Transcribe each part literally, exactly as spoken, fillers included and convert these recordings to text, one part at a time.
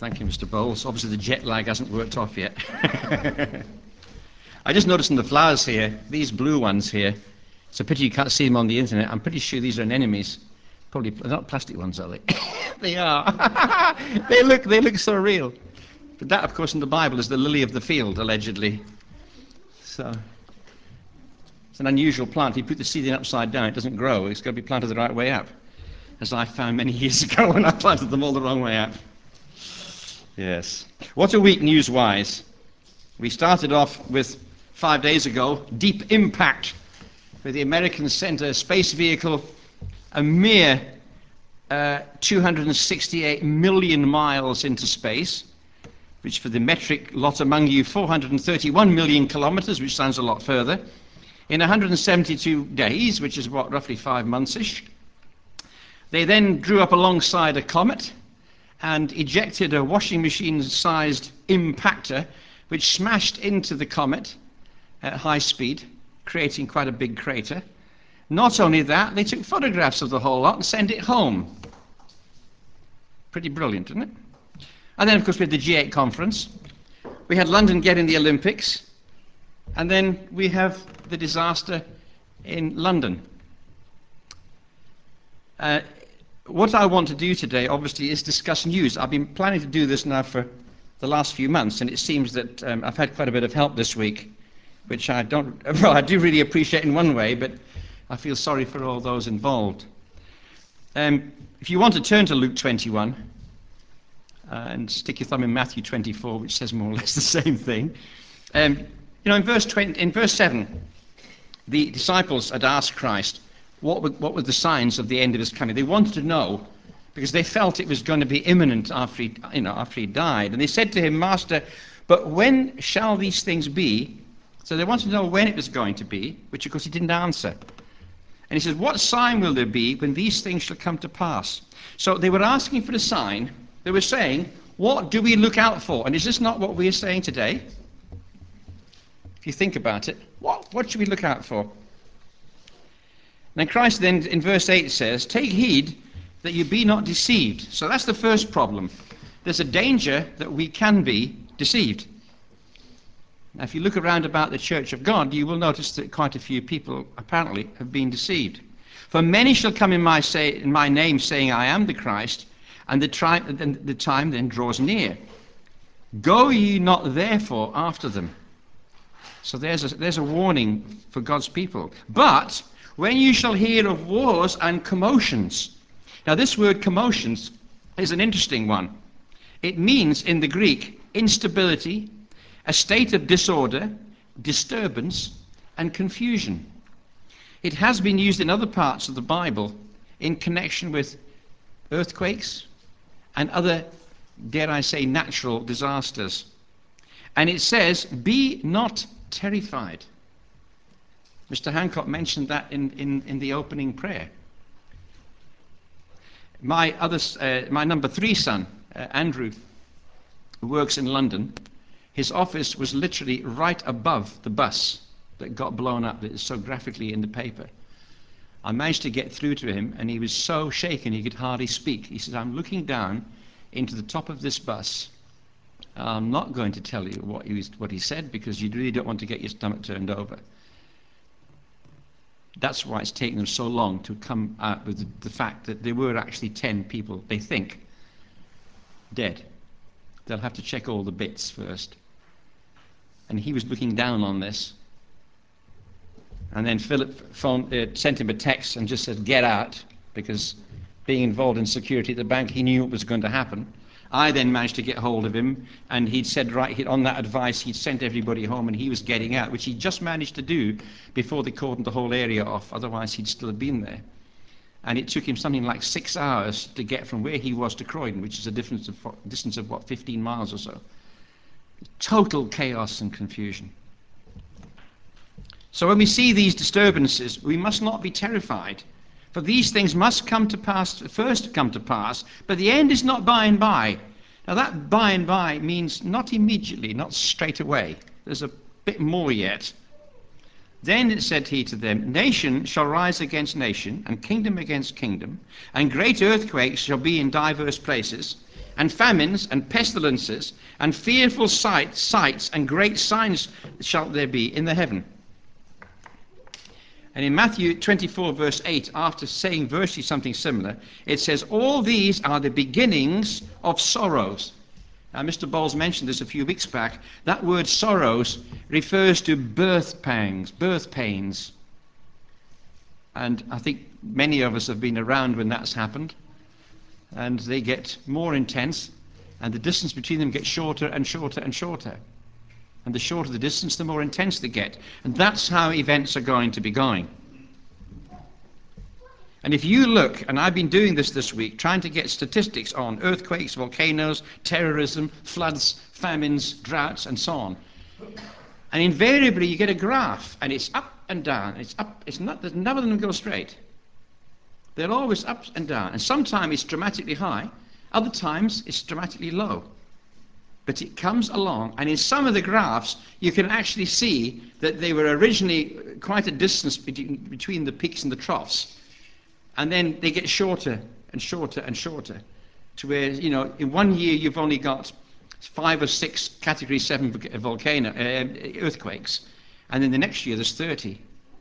Thank you, Mister Bowles. Obviously the jet lag hasn't worked off yet. I just noticed in the flowers here, these blue ones here, it's a pity you can't see them on the internet. I'm pretty sure these are anemones. Probably they're not plastic ones, are they? They are. they look they look so real. But that, of course, in the Bible is the lily of the field, allegedly. So it's an unusual plant. If you put the seed in upside down, it doesn't grow. It's got to be planted the right way up, as I found many years ago when I planted them all the wrong way up. Yes. What a week news-wise. We started off with, five days ago, Deep Impact, where the Americans sent a space vehicle a mere uh, two hundred sixty-eight million miles into space, which for the metric lot among you, four hundred thirty-one million kilometers, which sounds a lot further, in one hundred seventy-two days, which is what, roughly five months-ish. They then drew up alongside a comet and ejected a washing machine-sized impactor, which smashed into the comet at high speed, creating quite a big crater. Not only that, they took photographs of the whole lot and sent it home. Pretty brilliant, isn't it? And then, of course, we had the G eight conference. We had London getting the Olympics. And then we have the disaster in London. Uh, what I want to do today, obviously, is discuss news. I've been planning to do this now for the last few months, and it seems that um, I've had quite a bit of help this week, which I don't, well, I do really appreciate in one way, but I feel sorry for all those involved. Um, if you want to turn to Luke twenty-one uh, and stick your thumb in Matthew twenty-four, which says more or less the same thing, um, you know, in verse twenty, in verse seven, the disciples had asked Christ what were, what were the signs of the end of his coming. They wanted to know because they felt it was going to be imminent after he, you know, after he died, and they said to him, "Master, but when shall these things be?" So they wanted to know when it was going to be, which of course he didn't answer. And he says, "What sign will there be when these things shall come to pass?" So they were asking for a sign. They were saying, what do we look out for? And is this not what we are saying today? If you think about it, what, what should we look out for? Then Christ then in verse eight says, "Take heed that you be not deceived." So that's the first problem. There's a danger that we can be deceived. Now, if you look around about the Church of God, you will notice that quite a few people apparently have been deceived. "For many shall come in my, say, in my name, saying, I am the Christ, and the, tri- the time then draws near. Go ye not therefore after them." So there's a, there's a warning for God's people. "But when you shall hear of wars and commotions." Now this word commotions is an interesting one. It means in the Greek instability, a state of disorder, disturbance, and confusion. It has been used in other parts of the Bible in connection with earthquakes and other, dare I say, natural disasters. And it says, "Be not terrified." Mister Hancock mentioned that in, in, in the opening prayer. My, other, uh, my number three son, uh, Andrew, who works in London, his office was literally right above the bus that got blown up, that is so graphically in the paper. I managed to get through to him, and he was so shaken he could hardly speak. He says, "I'm looking down into the top of this bus. I'm not going to tell you what he, was, what he said, because you really don't want to get your stomach turned over. That's why it's taken them so long to come out with the, the fact that there were actually ten people, they think, dead. They'll have to check all the bits first." And he was looking down on this. And then Philip phoned, uh, sent him a text and just said, "Get out," because being involved in security at the bank, he knew what was going to happen. I then managed to get hold of him, and he'd said, right, he'd, on that advice, he'd sent everybody home, and he was getting out, which he just managed to do before they cordoned the whole area off. Otherwise, he'd still have been there. And it took him something like six hours to get from where he was to Croydon, which is a difference of, distance of, what, fifteen miles or so. Total chaos and confusion. So when we see these disturbances, we must not be terrified, for these things must come to pass, first come to pass, but the end is not by and by. Now that by and by means not immediately, not straight away. There's a bit more yet. "Then said he to them, Nation shall rise against nation, and kingdom against kingdom, and great earthquakes shall be in divers places, and famines, and pestilences, and fearful sight, sights, and great signs shall there be in the heaven. And in Matthew twenty-four, verse eight, after saying virtually something similar, it says, all these are the beginnings of sorrows. Now, Mister Bowles mentioned this a few weeks back. That word sorrows refers to birth pangs, birth pains. And I think many of us have been around when that's happened. And they get more intense, and the distance between them gets shorter and shorter and shorter. And the shorter the distance, the more intense they get. And that's how events are going to be going. And if you look, and I've been doing this this week, trying to get statistics on earthquakes, volcanoes, terrorism, floods, famines, droughts, and so on. And invariably you get a graph, and it's up and down. It's up. It's not. None of them go straight. They're always up and down. And sometimes it's dramatically high. Other times it's dramatically low. But it comes along, and in some of the graphs you can actually see that they were originally quite a distance between, between the peaks and the troughs. And then they get shorter and shorter and shorter, to where, you know, in one year you've only got five or six category seven volcano uh, earthquakes, and then the next year there's thirty.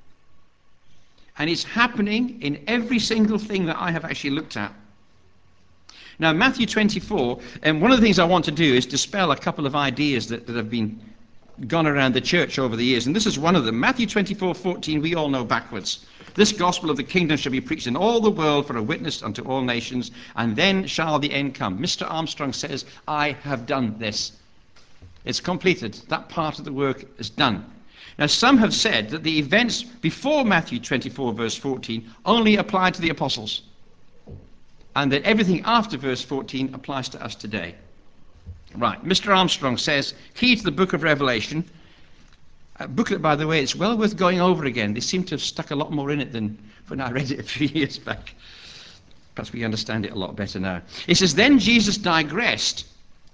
And it's happening in every single thing that I have actually looked at. Now, Matthew twenty-four, and one of the things I want to do is dispel a couple of ideas that, that have been gone around the church over the years, and this is one of them. Matthew twenty-four fourteen, we all know backwards. This gospel of the kingdom shall be preached in all the world for a witness unto all nations, and then shall the end come. Mister Armstrong says, I have done this. It's completed. That part of the work is done. Now, some have said that the events before Matthew twenty-four verse fourteen only apply to the apostles, and that everything after verse fourteen applies to us today. Right, Mister Armstrong says, key to the book of Revelation, a booklet, by the way, it's well worth going over again. They seem to have stuck a lot more in it than when I read it a few years back. Perhaps we understand it a lot better now. It says, then Jesus digressed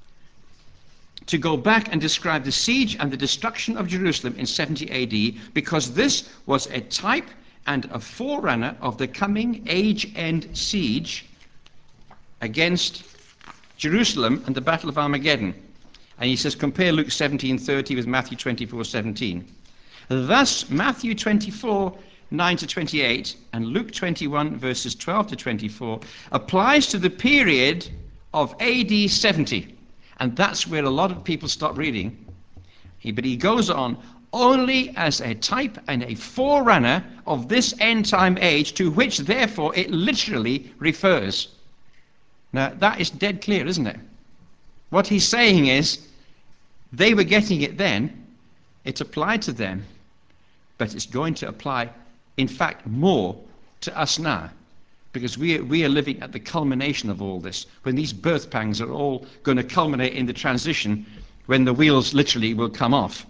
to go back and describe the siege and the destruction of Jerusalem in seventy A D, because this was a type and a forerunner of the coming age-end siege against Jerusalem and the Battle of Armageddon. And he says, compare Luke seventeen thirty with Matthew twenty-four seventeen. Thus, Matthew twenty-four nine to twenty-eight and Luke twenty-one verses twelve to twenty-four applies to the period of A D seventy. And that's where a lot of people stop reading. He, but he goes on, only as a type and a forerunner of this end time age, to which therefore it literally refers. Now, that is dead clear, isn't it? What he's saying is, they were getting it then, it applied to them, but it's going to apply, in fact, more to us now, because we are, we are living at the culmination of all this, when these birth pangs are all going to culminate in the transition, when the wheels literally will come off.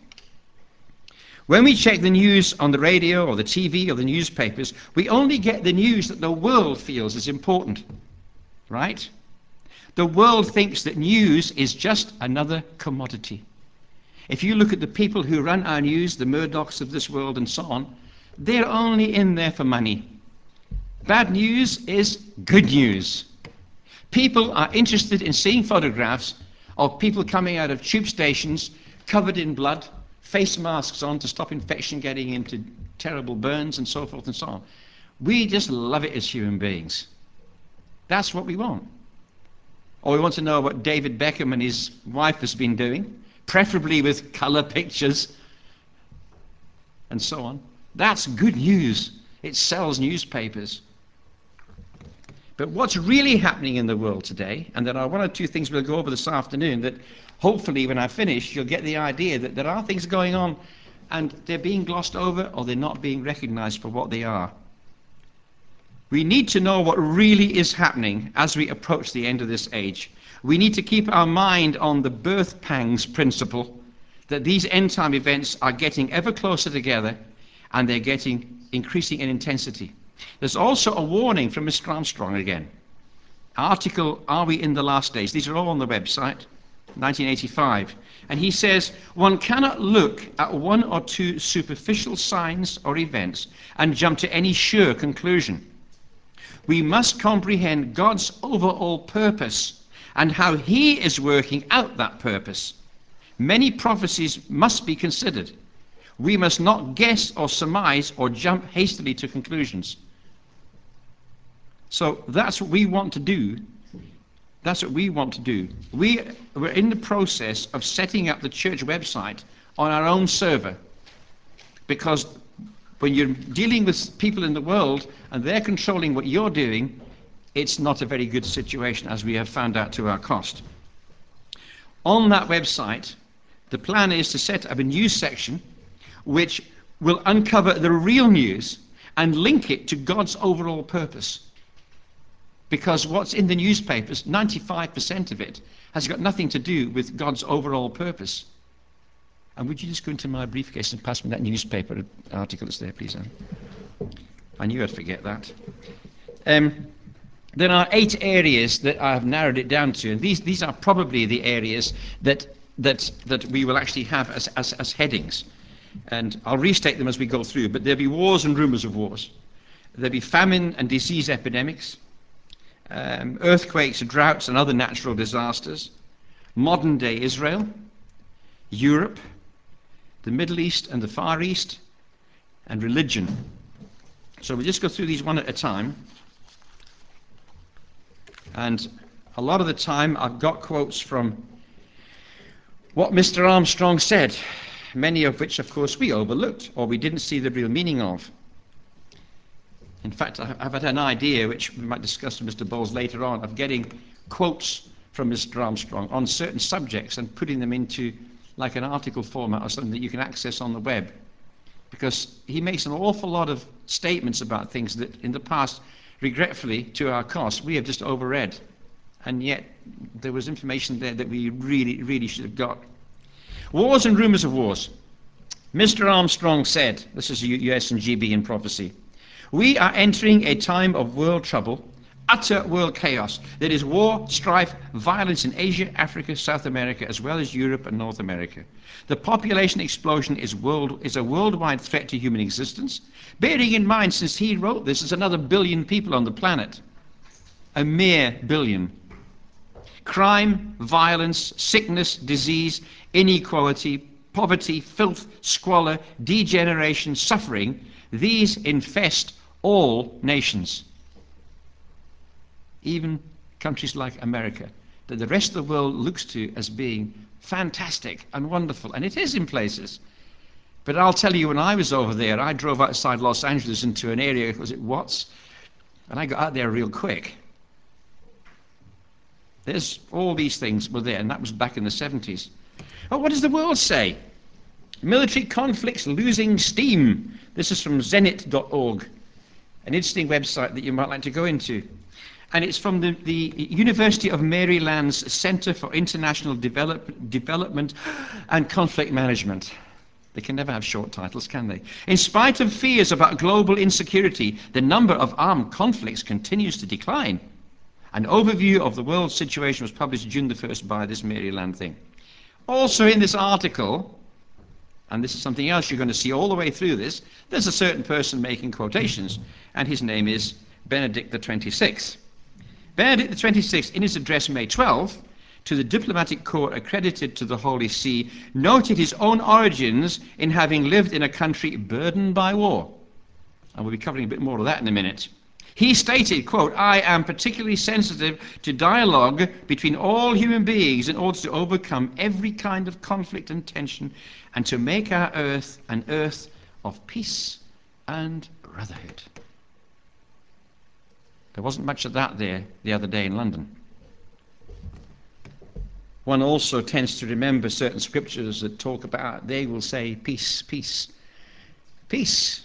When we check the news on the radio or the T V or the newspapers, we only get the news that the world feels is important, right? The world thinks that news is just another commodity. If you look at the people who run our news, the Murdochs of this world and so on, they're only in there for money. Bad news is good news. People are interested in seeing photographs of people coming out of tube stations covered in blood, face masks on to stop infection getting into terrible burns and so forth and so on. We just love it as human beings. That's what we want. Or we want to know what David Beckham and his wife has been doing, preferably with color pictures and so on. That's good news. It sells newspapers. But what's really happening in the world today, and there are one or two things we'll go over this afternoon that hopefully when I finish you'll get the idea that there are things going on and they're being glossed over or they're not being recognized for what they are. We need to know what really is happening as we approach the end of this age. We need to keep our mind on the birth pangs principle, that these end time events are getting ever closer together and they're getting increasing in intensity. There's also a warning from Mister Armstrong again. Article, Are We in the Last Days? These are all on the website, nineteen eighty-five. And he says, one cannot look at one or two superficial signs or events and jump to any sure conclusion. We must comprehend God's overall purpose and how he is working out that purpose. Many prophecies must be considered. We must not guess or surmise or jump hastily to conclusions. So that's what we want to do. That's what we want to do. We, we're in the process of setting up the church website on our own server, because when you're dealing with people in the world and they're controlling what you're doing, it's not a very good situation, as we have found out to our cost. On that website, the plan is to set up a news section which will uncover the real news and link it to God's overall purpose. Because what's in the newspapers, ninety-five percent of it, has got nothing to do with God's overall purpose. And would you just go into my briefcase and pass me that newspaper article that's there, please, Anne? I knew I'd forget that. Um, there are eight areas that I have narrowed it down to, and these, these are probably the areas that, that, that we will actually have as, as, as headings. And I'll restate them as we go through, but there'll be wars and rumors of wars. There'll be famine and disease epidemics, um, earthquakes, droughts, and other natural disasters, modern-day Israel, Europe, the Middle East and the Far East, and religion. So we'll just go through these one at a time. And a lot of the time I've got quotes from what Mister Armstrong said, many of which, of course, we overlooked or we didn't see the real meaning of. In fact, I've had an idea, which we might discuss with Mister Bowles later on, of getting quotes from Mister Armstrong on certain subjects and putting them into like an article format or something that you can access on the web. Because he makes an awful lot of statements about things that in the past, regretfully, to our cost, we have just overread. And yet, there was information there that we really, really should have got. Wars and rumors of wars. Mister Armstrong said, this is U S and G B in prophecy, "We are entering a time of world trouble, utter world chaos. There is war, strife, violence in Asia, Africa, South America, as well as Europe and North America. The population explosion is, world, is a worldwide threat to human existence. Bearing in mind, since he wrote this, there's another billion people on the planet. A mere billion. Crime, violence, sickness, disease, inequality, poverty, filth, squalor, degeneration, suffering, these infest all nations." Even countries like America, that the rest of the world looks to as being fantastic and wonderful, and it is in places. But I'll tell you, when I was over there, I drove outside Los Angeles into an area, was it Watts? And I got out there real quick. There's all these things were there, and that was back in the seventies. Oh, what does the world say? Military conflicts losing steam. This is from zenit dot org, an interesting website that you might like to go into. And it's from the, the University of Maryland's Center for International Develop, Development and Conflict Management. They can never have short titles, can they? In spite of fears about global insecurity, the number of armed conflicts continues to decline. An overview of the world situation was published June the first by this Maryland thing. Also in this article, and this is something else you're going to see all the way through this, there's a certain person making quotations, and his name is Benedict the twenty-sixth. Benedict the twenty-sixth, in his address May twelfth, to the diplomatic corps accredited to the Holy See, noted his own origins in having lived in a country burdened by war. And we'll be covering a bit more of that in a minute. He stated, quote, "I am particularly sensitive to dialogue between all human beings in order to overcome every kind of conflict and tension and to make our earth an earth of peace and brotherhood." There wasn't much of that there the other day in London. One also tends to remember certain scriptures that talk about, they will say, peace, peace, peace.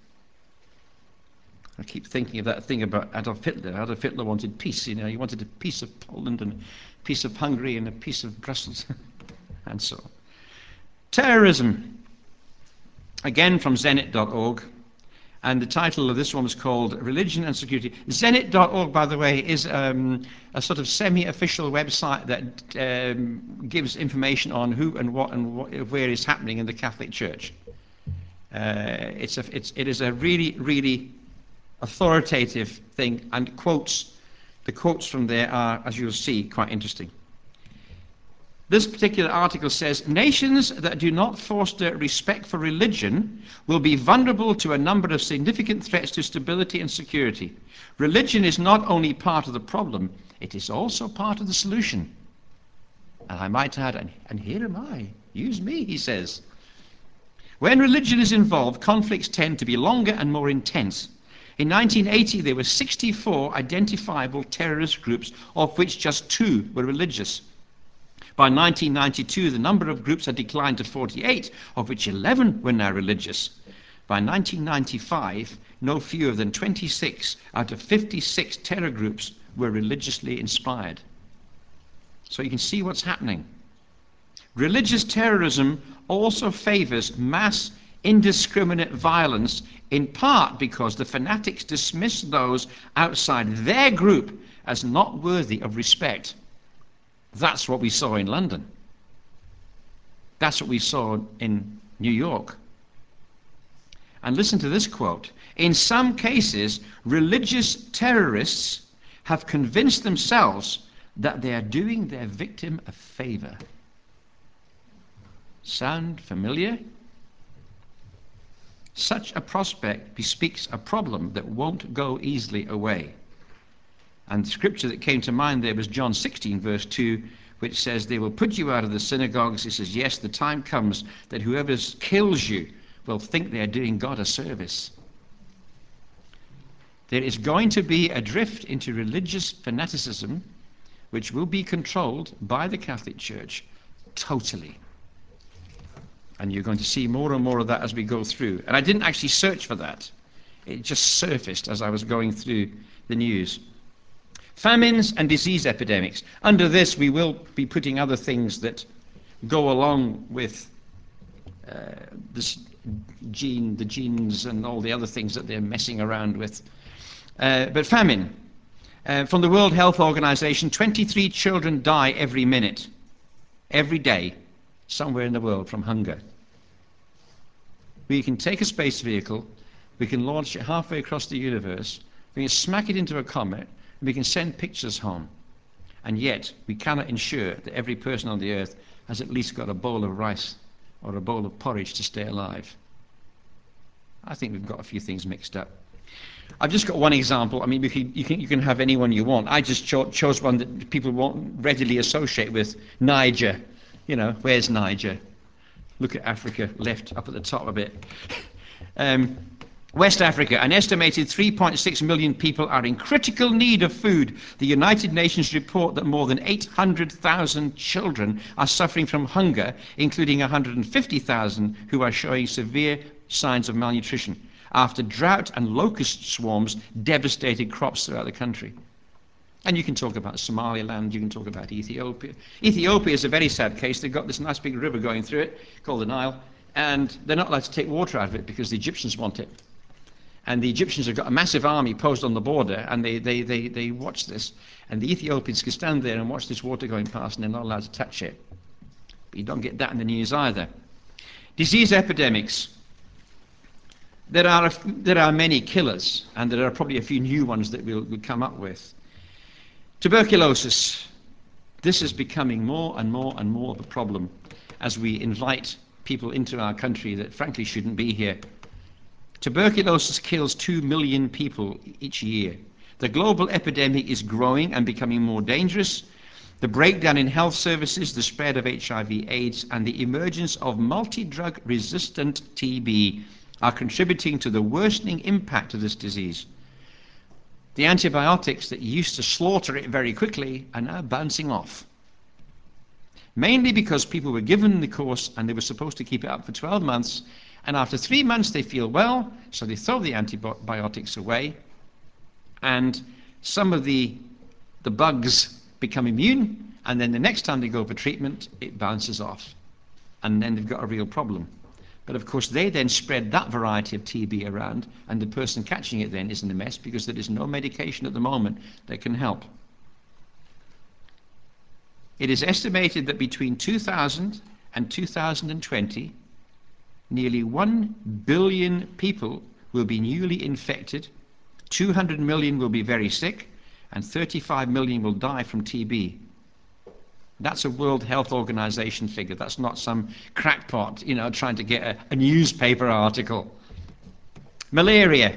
I keep thinking of that thing about Adolf Hitler. Adolf Hitler wanted peace, you know, he wanted a piece of Poland and a piece of Hungary and a piece of Brussels, and so on. Terrorism, again from zenit dot org. And the title of this one was called Religion and Security. zenit dot org, by the way, is um, a sort of semi-official website that um, gives information on who and what and what, where is happening in the Catholic Church. Uh, it's a, it's, it is a really, really authoritative thing and quotes The quotes from there are, as you'll see, quite interesting. This particular article says, nations that do not foster respect for religion will be vulnerable to a number of significant threats to stability and security. Religion is not only part of the problem, it is also part of the solution. And I might add, and, and here am I, use me, he says. When religion is involved, conflicts tend to be longer and more intense. In nineteen eighty, there were sixty-four identifiable terrorist groups, of which just two were religious. By nineteen ninety-two, the number of groups had declined to forty-eight, of which eleven were now religious. By nineteen ninety-five, no fewer than twenty-six out of fifty-six terror groups were religiously inspired. So you can see what's happening. Religious terrorism also favors mass indiscriminate violence, in part because the fanatics dismiss those outside their group as not worthy of respect. That's what we saw in London. That's what we saw in New York. And listen to this quote. In some cases, religious terrorists have convinced themselves that they are doing their victim a favor. Sound familiar? Such a prospect bespeaks a problem that won't go easily away. And the scripture that came to mind there was John sixteen, verse two, which says, they will put you out of the synagogues. It says, yes, the time comes that whoever kills you will think they are doing God a service. There is going to be a drift into religious fanaticism, which will be controlled by the Catholic Church totally. And you're going to see more and more of that as we go through. And I didn't actually search for that. It just surfaced as I was going through the news. Famines and disease epidemics. Under this, we will be putting other things that go along with uh, this gene, the genes and all the other things that they're messing around with. Uh, but famine. Uh, from the World Health Organization, twenty-three children die every minute, every day, somewhere in the world from hunger. We can take a space vehicle, we can launch it halfway across the universe, we can smack it into a comet, and we can send pictures home. And yet, we cannot ensure that every person on the earth has at least got a bowl of rice or a bowl of porridge to stay alive. I think we've got a few things mixed up. I've just got one example. I mean, you can, you can, you can have anyone you want. I just cho chose one that people won't readily associate with. Niger. You know, where's Niger? Look at Africa, left up at the top a bit. Um, West Africa, an estimated three point six million people are in critical need of food. The United Nations report that more than eight hundred thousand children are suffering from hunger, including one hundred fifty thousand who are showing severe signs of malnutrition after drought and locust swarms devastated crops throughout the country. And you can talk about Somaliland, you can talk about Ethiopia. Ethiopia is a very sad case. They've got this nice big river going through it called the Nile, and they're not allowed to take water out of it because the Egyptians want it. And the Egyptians have got a massive army posted on the border, and they, they, they, they watch this. And the Ethiopians can stand there and watch this water going past, and they're not allowed to touch it. But you don't get that in the news either. Disease epidemics. There are, a, there are many killers, and there are probably a few new ones that we'll, we'll come up with. Tuberculosis. This is becoming more and more and more of a problem as we invite people into our country that frankly shouldn't be here. Tuberculosis kills two million people each year. The global epidemic is growing and becoming more dangerous. The breakdown in health services, the spread of H I V AIDS, and the emergence of multi-drug resistant T B are contributing to the worsening impact of this disease. The antibiotics that used to slaughter it very quickly are now bouncing off. Mainly because people were given the course and they were supposed to keep it up for twelve months, and after three months they feel well, so they throw the antibiotics away, and some of the, the bugs become immune, and then the next time they go for treatment, it bounces off. And then they've got a real problem. But of course they then spread that variety of T B around, and the person catching it then is in a mess because there is no medication at the moment that can help. It is estimated that between two thousand and two thousand twenty, nearly one billion people will be newly infected, two hundred million will be very sick, and thirty-five million will die from T B. That's a World Health Organization figure. That's not some crackpot, you know, trying to get a, a newspaper article. Malaria.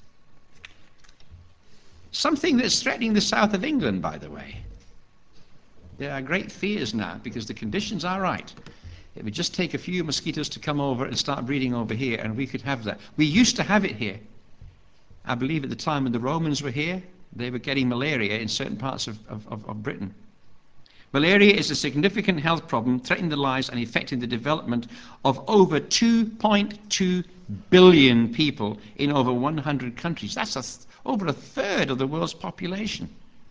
Something that's threatening the south of England, by the way. There are great fears now because the conditions are right. It would just take a few mosquitoes to come over and start breeding over here, and we could have that. We used to have it here. I believe at the time when the Romans were here, they were getting malaria in certain parts of, of, of Britain. Malaria is a significant health problem, threatening the lives and affecting the development of over two point two billion people in over one hundred countries. That's a th over a third of the world's population.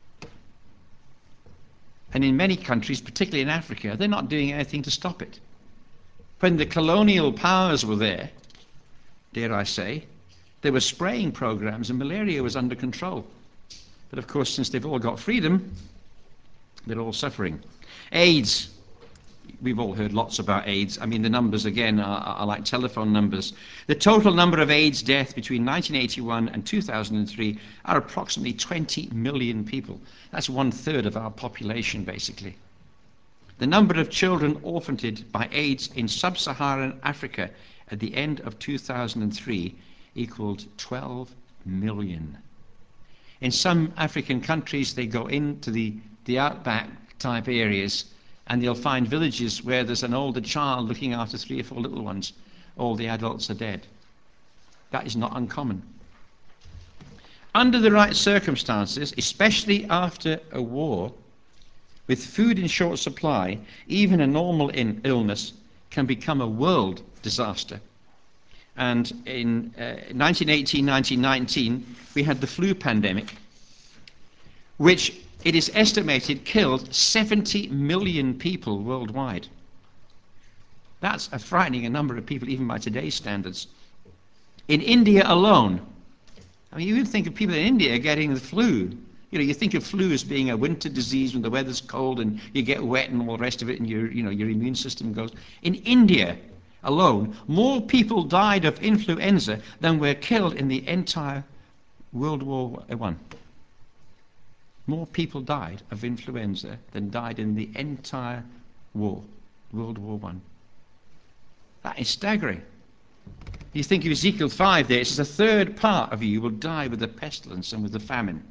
And in many countries, particularly in Africa, they're not doing anything to stop it. When the colonial powers were there, dare I say, there were spraying programs and malaria was under control. But of course, since they've all got freedom, they're all suffering. AIDS. We've all heard lots about AIDS. I mean, the numbers, again, are, are like telephone numbers. The total number of AIDS deaths between nineteen eighty-one and two thousand three are approximately twenty million people. That's one third of our population, basically. The number of children orphaned by AIDS in sub-Saharan Africa at the end of two thousand three equaled twelve million. In some African countries, they go into the, the outback type areas, and you'll find villages where there's an older child looking after three or four little ones. All the adults are dead. That is not uncommon. Under the right circumstances, especially after a war, with food in short supply, even a normal in illness can become a world disaster. And in uh, nineteen eighteen, nineteen nineteen, we had the flu pandemic, which it is estimated killed seventy million people worldwide. That's a frightening number of people, even by today's standards. In India alone, I mean, you would think of people in India getting the flu. You know, you think of flu as being a winter disease when the weather's cold and you get wet and all the rest of it, and your, you know, your immune system goes. In India alone, more people died of influenza than were killed in the entire World War One. More people died of influenza than died in the entire war, World War One. That is staggering. You think of Ezekiel five there, it says a third part of you will die with the pestilence and with the famine.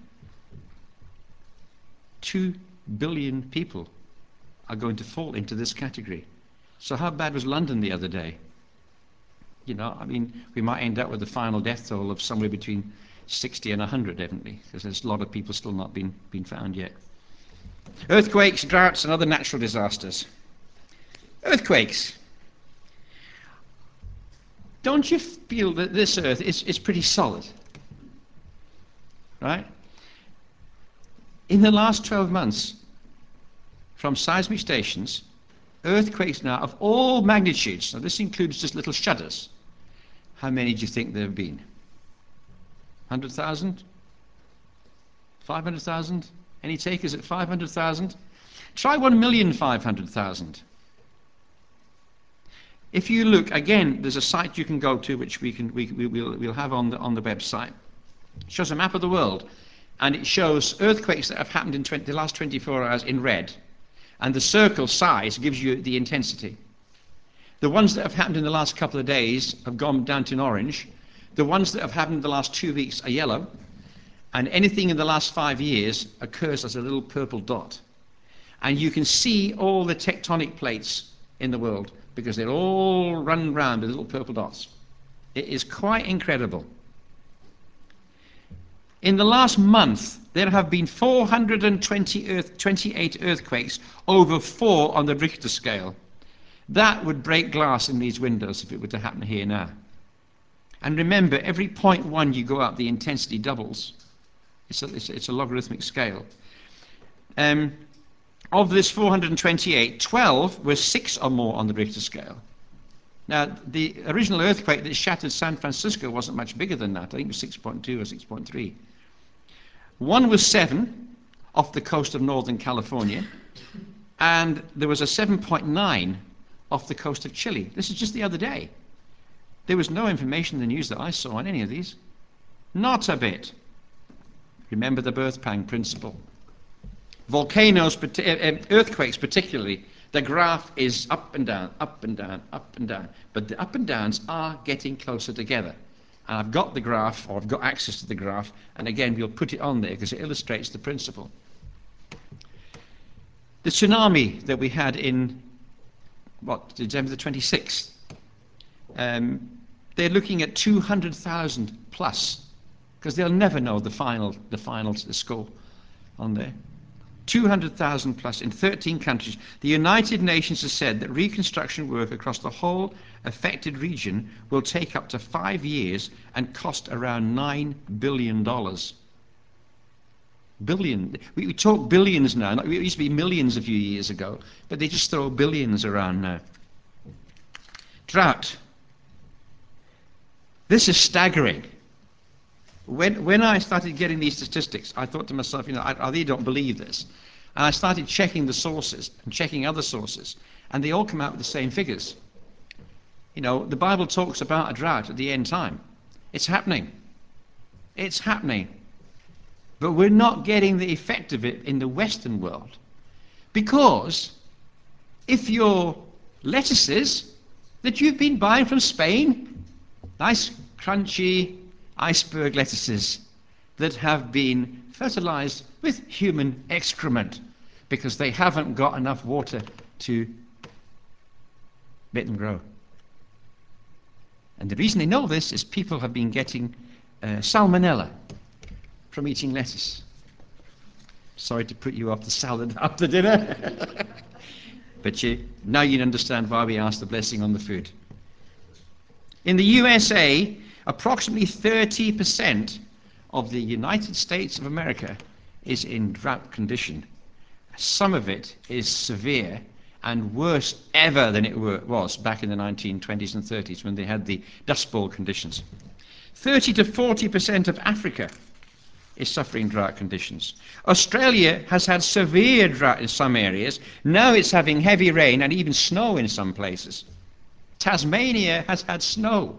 Two billion people are going to fall into this category. So how bad was London the other day? You know, I mean, we might end up with a final death toll of somewhere between sixty and one hundred, definitely, because there's a lot of people still not been, been found yet. Earthquakes, droughts, and other natural disasters. Earthquakes. Don't you feel that this earth is, is pretty solid? Right? In the last twelve months, from seismic stations, earthquakes now of all magnitudes, now this includes just little shudders, how many do you think there have been? one hundred thousand? five hundred thousand? Any takers at five hundred thousand? Try one million five hundred thousand. If you look, again, there's a site you can go to which we can, we, we, we'll, we'll have on the, on the website. It shows a map of the world, and it shows earthquakes that have happened in twenty, the last twenty-four hours in red, and the circle size gives you the intensity. The ones that have happened in the last couple of days have gone down to an orange. The ones that have happened in the last two weeks are yellow, and anything in the last five years occurs as a little purple dot. And you can see all the tectonic plates in the world because they're all run round with little purple dots. It is quite incredible. In the last month, there have been four hundred twenty-eight earthquakes, over four on the Richter scale. That would break glass in these windows if it were to happen here now. And remember, every point one you go up, the intensity doubles. It's a, it's a, it's a logarithmic scale. Um, of this four hundred twenty-eight, twelve were six or more on the Richter scale. Now, the original earthquake that shattered San Francisco wasn't much bigger than that. I think it was six point two or six point three. One was seven off the coast of Northern California, and there was a seven point nine off the coast of Chile. This is just the other day. There was no information in the news that I saw on any of these. Not a bit. Remember the birth pang principle. Volcanoes, earthquakes particularly, the graph is up and down, up and down, up and down. But the up and downs are getting closer together. And I've got the graph, or I've got access to the graph, and again, we'll put it on there because it illustrates the principle. The tsunami that we had in, what, December the twenty-sixth, um, they're looking at two hundred thousand plus, because they'll never know the final, the final score on there. two hundred thousand plus in thirteen countries. The United Nations has said that reconstruction work across the whole affected region will take up to five years and cost around nine billion dollars. Billion. We, we talk billions now. It used to be millions a few years ago, but they just throw billions around now. Drought. This is staggering. When, when I started getting these statistics, I thought to myself, you know, I, I really don't believe this. And I started checking the sources and checking other sources, and they all come out with the same figures. You know, the Bible talks about a drought at the end time. It's happening. It's happening. But we're not getting the effect of it in the Western world. Because if your lettuces that you've been buying from Spain, nice crunchy iceberg lettuces that have been fertilized with human excrement because they haven't got enough water to make them grow. And the reason they know this is people have been getting uh, salmonella from eating lettuce. Sorry to put you off the salad after dinner. But you, now you understand why we ask the blessing on the food. In the U S A, approximately thirty percent of the United States of America is in drought condition. Some of it is severe and worse ever than it were, was back in the nineteen twenties and thirties when they had the Dust Bowl conditions. thirty to forty percent of Africa is suffering drought conditions. Australia has had severe drought in some areas. Now it's having heavy rain and even snow in some places. Tasmania has had snow.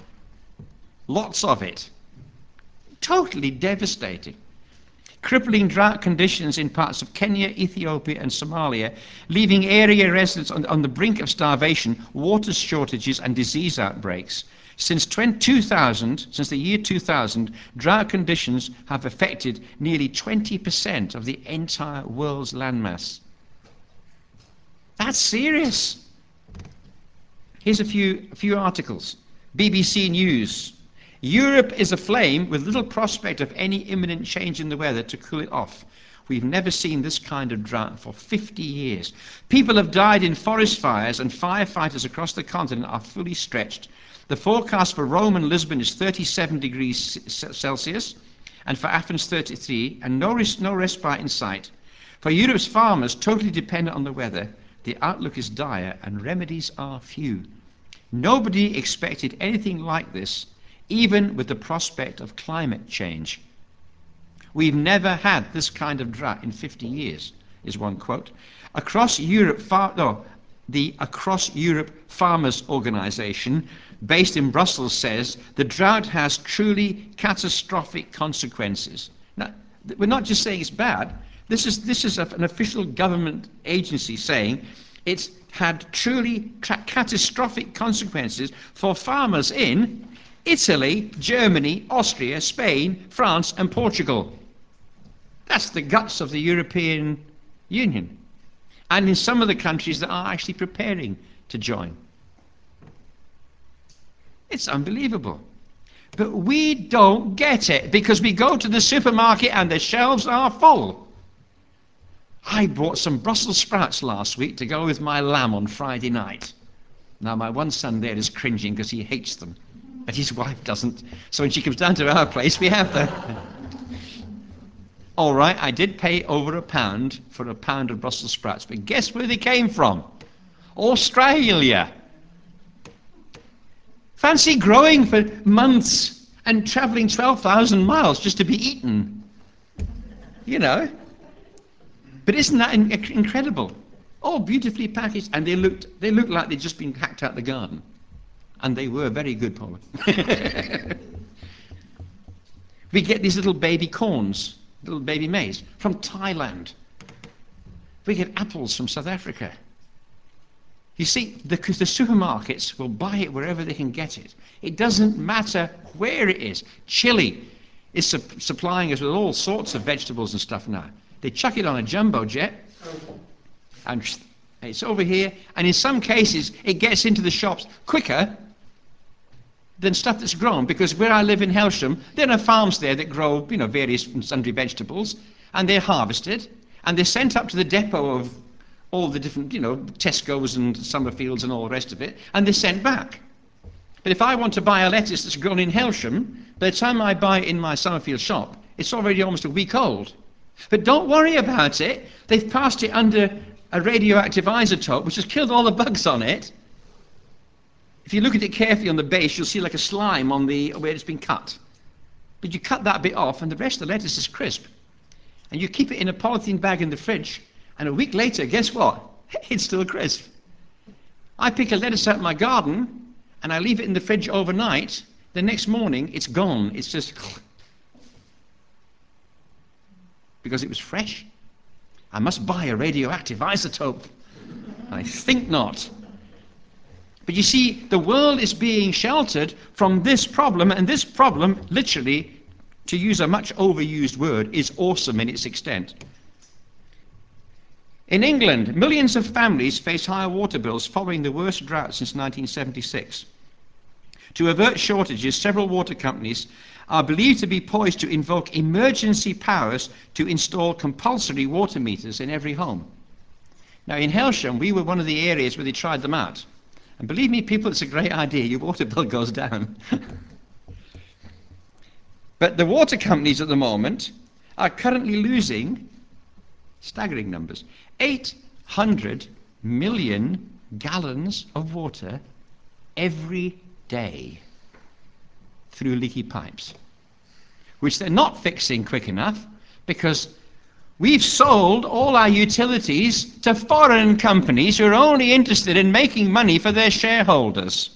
Lots of it. Totally devastating. Crippling drought conditions in parts of Kenya, Ethiopia and Somalia, leaving area residents on, on the brink of starvation, water shortages and disease outbreaks. Since two thousand, since the year two thousand, drought conditions have affected nearly twenty percent of the entire world's landmass. That's serious. Here's a few, a few articles. B B C News. Europe is aflame with little prospect of any imminent change in the weather to cool it off. We've never seen this kind of drought for fifty years. People have died in forest fires and firefighters across the continent are fully stretched. The forecast for Rome and Lisbon is thirty-seven degrees Celsius and for Athens thirty-three, and no, res- no respite in sight. For Europe's farmers, totally dependent on the weather, the outlook is dire and remedies are few. Nobody expected anything like this, even with the prospect of climate change. We've never had this kind of drought in fifty years, is one quote. Across Europe, far, no, the Across Europe Farmers Organization, based in Brussels, says the drought has truly catastrophic consequences. Now, we're not just saying it's bad. This is, this is an official government agency saying it's had truly tra- catastrophic consequences for farmers in Italy, Germany, Austria, Spain, France, and Portugal. That's the guts of the European Union. And in some of the countries that are actually preparing to join. It's unbelievable. But we don't get it because we go to the supermarket and the shelves are full. I bought some Brussels sprouts last week to go with my lamb on Friday night. Now my one son there is cringing because he hates them, but his wife doesn't. So when she comes down to our place, we have them. All right, I did pay over a pound for a pound of Brussels sprouts, but guess where they came from? Australia. Fancy growing for months and traveling twelve thousand miles just to be eaten. You know. But isn't that in- incredible? All beautifully packaged, and they looked they looked like they'd just been hacked out the garden. And they were very good, Paula. We get these little baby corns little baby maize from Thailand. We get apples from South Africa. You see, because the supermarkets will buy it wherever they can get it. It doesn't matter where it is. Chile is su supplying us with all sorts of vegetables and stuff now. They chuck it on a jumbo jet, and it's over here, and in some cases it gets into the shops quicker than stuff that's grown, because where I live in Helsham, there are farms there that grow, you know, various and sundry vegetables, and they're harvested, and they're sent up to the depot of all the different, you know, Tesco's and Summerfields and all the rest of it, and they're sent back. But if I want to buy a lettuce that's grown in Helsham, by the time I buy it in my Summerfield shop, it's already almost a week old. But don't worry about it. They've passed it under a radioactive isotope, which has killed all the bugs on it. If you look at it carefully on the base, you'll see like a slime on the where it's been cut. But you cut that bit off, and the rest of the lettuce is crisp. And you keep it in a polythene bag in the fridge, and a week later, guess what? It's still crisp. I pick a lettuce out of my garden, and I leave it in the fridge overnight. The next morning, it's gone. It's just because it was fresh. I must buy a radioactive isotope. I think not. But you see, the world is being sheltered from this problem, and this problem, literally, to use a much overused word, is awesome in its extent. In England, millions of families face higher water bills following the worst drought since nineteen seventy-six. To avert shortages, several water companies are believed to be poised to invoke emergency powers to install compulsory water meters in every home. Now, in Helsham, we were one of the areas where they tried them out. And believe me, people, it's a great idea. Your water bill goes down. But the water companies at the moment are currently losing staggering numbers. eight hundred million gallons of water every day through leaky pipes, which they're not fixing quick enough because we've sold all our utilities to foreign companies who are only interested in making money for their shareholders.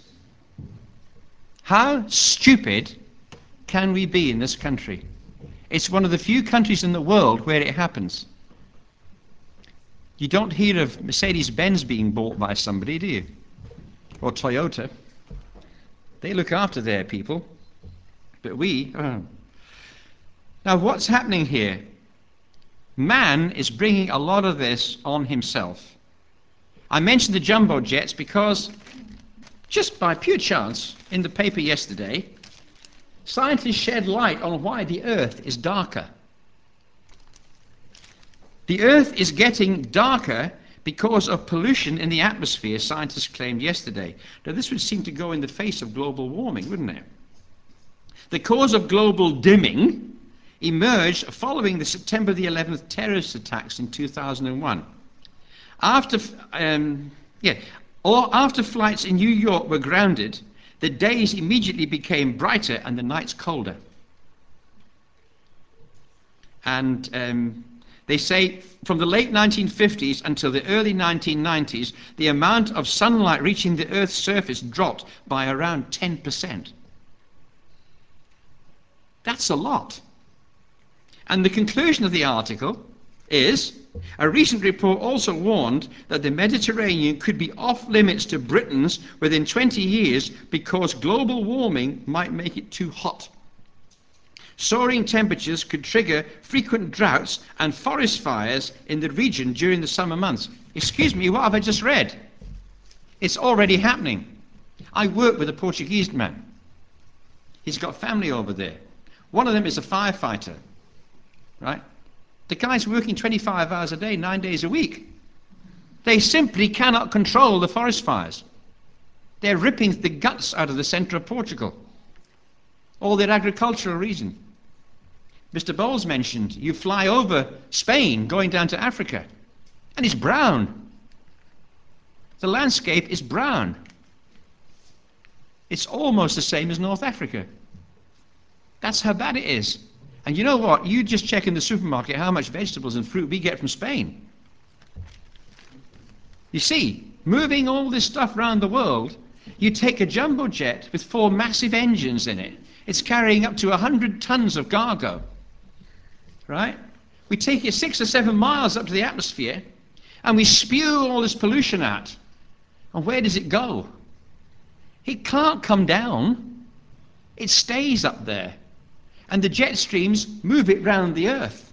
How stupid can we be in this country? It's one of the few countries in the world where it happens. You don't hear of Mercedes-Benz being bought by somebody, do you? Or Toyota. They look after their people. But we... Oh. Now, what's happening here? Man is bringing a lot of this on himself. I mentioned the jumbo jets because, just by pure chance, in the paper yesterday, scientists shed light on why the Earth is darker. The Earth is getting darker because of pollution in the atmosphere, scientists claimed yesterday. Now, this would seem to go in the face of global warming, wouldn't it? The cause of global dimming emerged following the September the eleventh terrorist attacks in two thousand one. After, um, yeah, or after flights in New York were grounded, the days immediately became brighter and the nights colder. And um, they say from the late nineteen fifties until the early nineteen nineties, the amount of sunlight reaching the Earth's surface dropped by around ten percent. That's a lot. And the conclusion of the article is, a recent report also warned that the Mediterranean could be off limits to Britons within twenty years because global warming might make it too hot. Soaring temperatures could trigger frequent droughts and forest fires in the region during the summer months. Excuse me, what have I just read? It's already happening. I work with a Portuguese man. He's got family over there. One of them is a firefighter, right? The guy's working twenty-five hours a day, nine days a week. They simply cannot control the forest fires. They're ripping the guts out of the centre of Portugal. All their agricultural region. Mister Bowles mentioned you fly over Spain going down to Africa, and it's brown. The landscape is brown. It's almost the same as North Africa. That's how bad it is. And you know what? You just check in the supermarket how much vegetables and fruit we get from Spain. You see, moving all this stuff around the world, you take a jumbo jet with four massive engines in it. It's carrying up to one hundred tons of cargo, right? We take it six or seven miles up to the atmosphere and we spew all this pollution out. And where does it go? It can't come down. It stays up there. And the jet streams move it round the earth.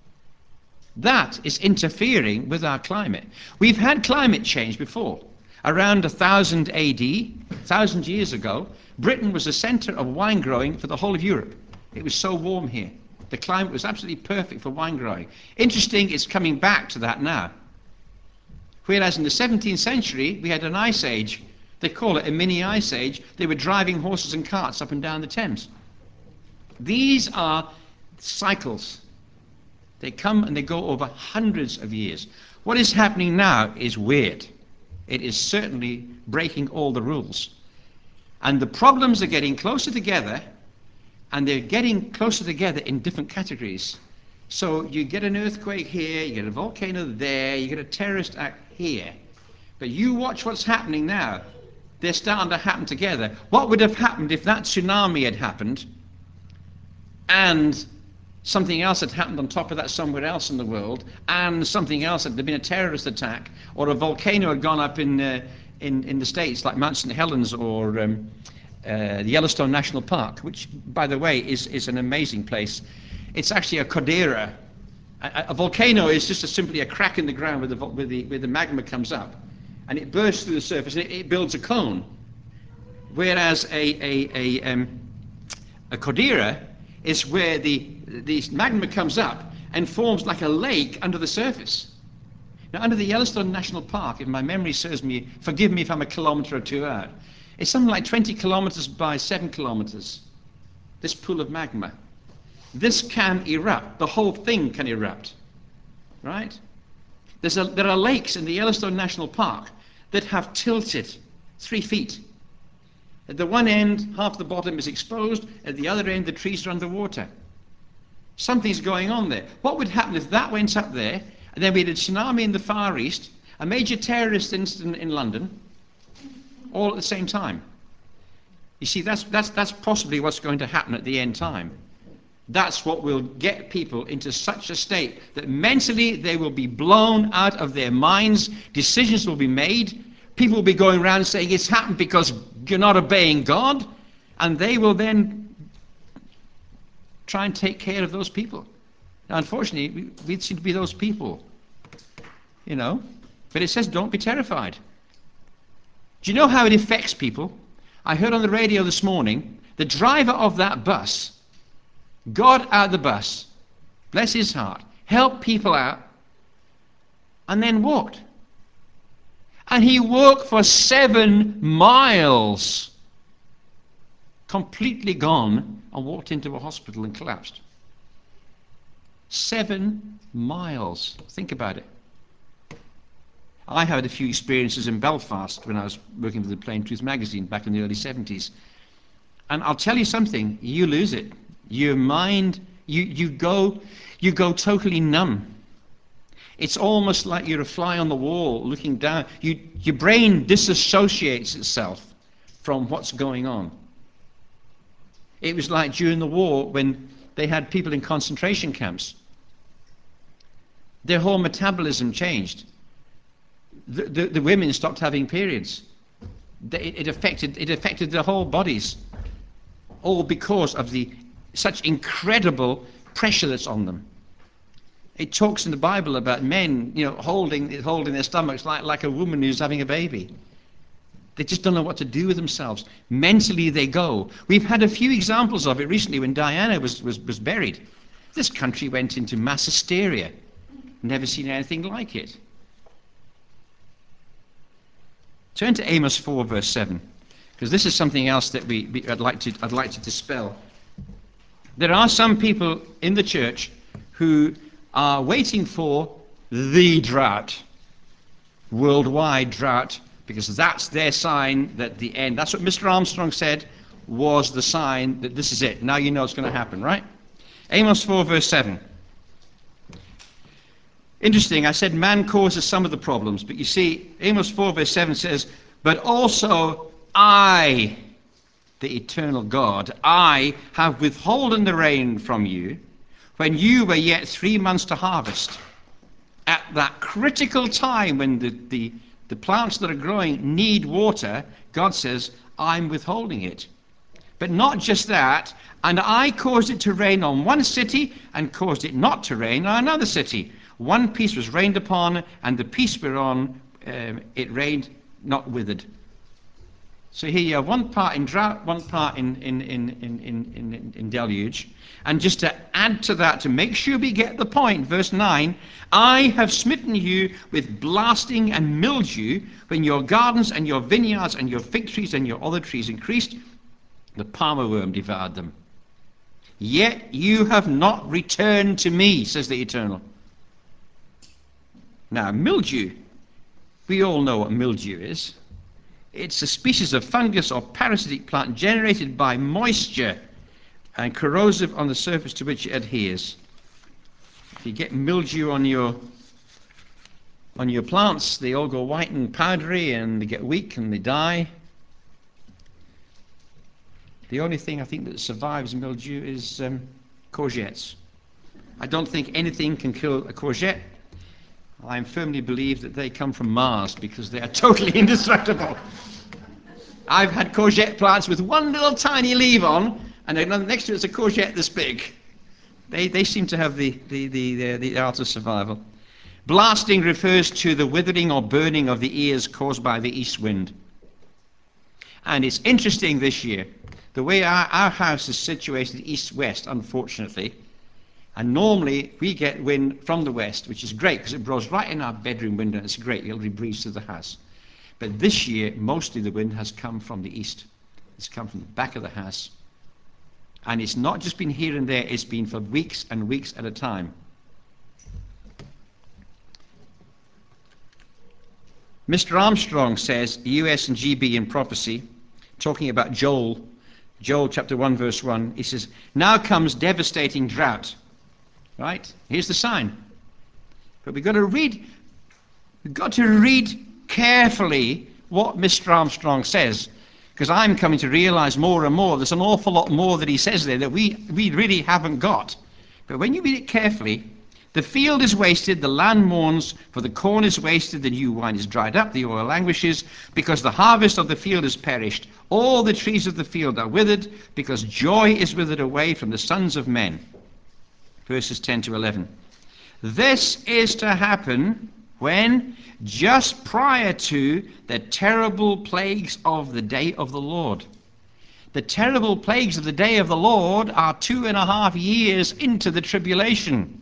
That is interfering with our climate. We've had climate change before. Around one thousand A D, one thousand years ago, Britain was the centre of wine growing for the whole of Europe. It was so warm here. The climate was absolutely perfect for wine growing. Interesting, it's coming back to that now. Whereas in the seventeenth century, we had an ice age. They call it a mini ice age. They were driving horses and carts up and down the Thames. These are cycles. They come and they go over hundreds of years. What is happening now is weird. It is certainly breaking all the rules. And the problems are getting closer together, and they're getting closer together in different categories. So you get an earthquake here, you get a volcano there, you get a terrorist act here. But you watch what's happening now. They're starting to happen together. What would have happened if that tsunami had happened and something else had happened on top of that somewhere else in the world, and something else had been a terrorist attack, or a volcano had gone up in uh, in, in the States like Mount Saint Helens or um, uh, the Yellowstone National Park, which, by the way, is, is an amazing place. It's actually a caldera. A, a volcano is just a, simply a crack in the ground where the, where, the, where the magma comes up, and it bursts through the surface, and it, it builds a cone. Whereas a, a, a, um, a caldera is where the, the magma comes up and forms like a lake under the surface. Now, under the Yellowstone National Park, if my memory serves me, forgive me if I'm a kilometre or two out, it's something like twenty kilometres by seven kilometres, this pool of magma. This can erupt. The whole thing can erupt, right? There's a, there are lakes in the Yellowstone National Park that have tilted three feet. At the one end, half the bottom is exposed. At the other end, the trees are underwater. Something's going on there. What would happen if that went up there, and then we had a tsunami in the Far East, a major terrorist incident in London, all at the same time? You see, that's, that's, that's possibly what's going to happen at the end time. That's what will get people into such a state that mentally they will be blown out of their minds, decisions will be made, people will be going around saying it's happened because you're not obeying God, and they will then try and take care of those people. Now, unfortunately, we, we seem to be those people, you know. But it says don't be terrified. Do you know how it affects people? I heard on the radio this morning, the driver of that bus got out of the bus, bless his heart, helped people out, and then walked. And he walked for seven miles, completely gone, and walked into a hospital and collapsed. Seven miles. Think about it. I had a few experiences in Belfast when I was working for the Plain Truth magazine back in the early seventies. And I'll tell you something, you lose it. Your mind, you, you go you go totally numb. It's almost like you're a fly on the wall looking down. You, your brain disassociates itself from what's going on. It was like during the war when they had people in concentration camps. Their whole metabolism changed. The, the, the women stopped having periods. It, it affected it affected their whole bodies, all because of the such incredible pressure that's on them. It talks in the Bible about men, you know, holding holding their stomachs like, like a woman who's having a baby. They just don't know what to do with themselves. Mentally they go. We've had a few examples of it recently when Diana was, was, was buried. This country went into mass hysteria. Never seen anything like it. Turn to Amos four, verse seven, because this is something else that we, we, I'd, like to, I'd like to dispel. There are some people in the church who are waiting for the drought, worldwide drought, because that's their sign that the end, that's what Mister Armstrong said was the sign that this is it. Now you know it's going to happen, right? Amos four, verse seven. Interesting, I said man causes some of the problems, but you see, Amos four, verse seven says, but also I, the eternal God, I have withholden the rain from you when you were yet three months to harvest, at that critical time when the, the, the plants that are growing need water, God says, I'm withholding it. But not just that, and I caused it to rain on one city and caused it not to rain on another city. One piece was rained upon, and the piece whereon um, it rained not withered. So here you have one part in drought, one part in, in, in, in, in, in, in deluge. And just to add to that, to make sure we get the point, verse nine, I have smitten you with blasting and mildew when your gardens and your vineyards and your fig trees and your olive trees increased. The palmer worm devoured them. Yet you have not returned to me, says the Eternal. Now, mildew, we all know what mildew is. It's a species of fungus or parasitic plant generated by moisture and corrosive on the surface to which it adheres. If you get mildew on your on your plants, they all go white and powdery and they get weak and they die. The only thing I think that survives mildew is um, courgettes. I don't think anything can kill a courgette. I firmly believe that they come from Mars because they are totally indestructible. I've had courgette plants with one little tiny leaf on, and then next to it is a courgette this big. They, they seem to have the, the, the, the, the art of survival. Blasting refers to the withering or burning of the ears caused by the east wind. And it's interesting this year, the way our, our house is situated east-west, unfortunately, and normally we get wind from the west, which is great because it blows right in our bedroom window and it's great, it'll breeze through the house. But this year, mostly the wind has come from the east. It's come from the back of the house. And it's not just been here and there, it's been for weeks and weeks at a time. Mister Armstrong says, U S and G B in prophecy, talking about Joel, Joel chapter one verse one, he says, now comes devastating drought. Right? Here's the sign. But we've got to read, we've got to read carefully what Mister Armstrong says, because I'm coming to realize more and more there's an awful lot more that he says there that we, we really haven't got. But when you read it carefully, the field is wasted, the land mourns, for the corn is wasted, the new wine is dried up, the oil languishes, because the harvest of the field is perished. All the trees of the field are withered, because joy is withered away from the sons of men. Verses ten to eleven. This is to happen when, just prior to the terrible plagues of the day of the Lord. The terrible plagues of the day of the Lord are two and a half years into the tribulation.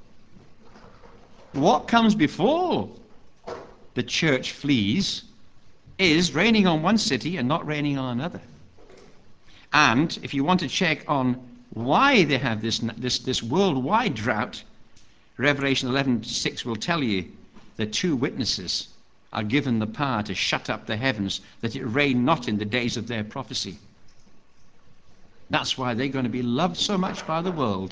What comes before the church flees is raining on one city and not raining on another. And if you want to check on why they have this, this, this worldwide drought, Revelation eleven six will tell you that two witnesses are given the power to shut up the heavens, that it rain not in the days of their prophecy. That's why they're going to be loved so much by the world.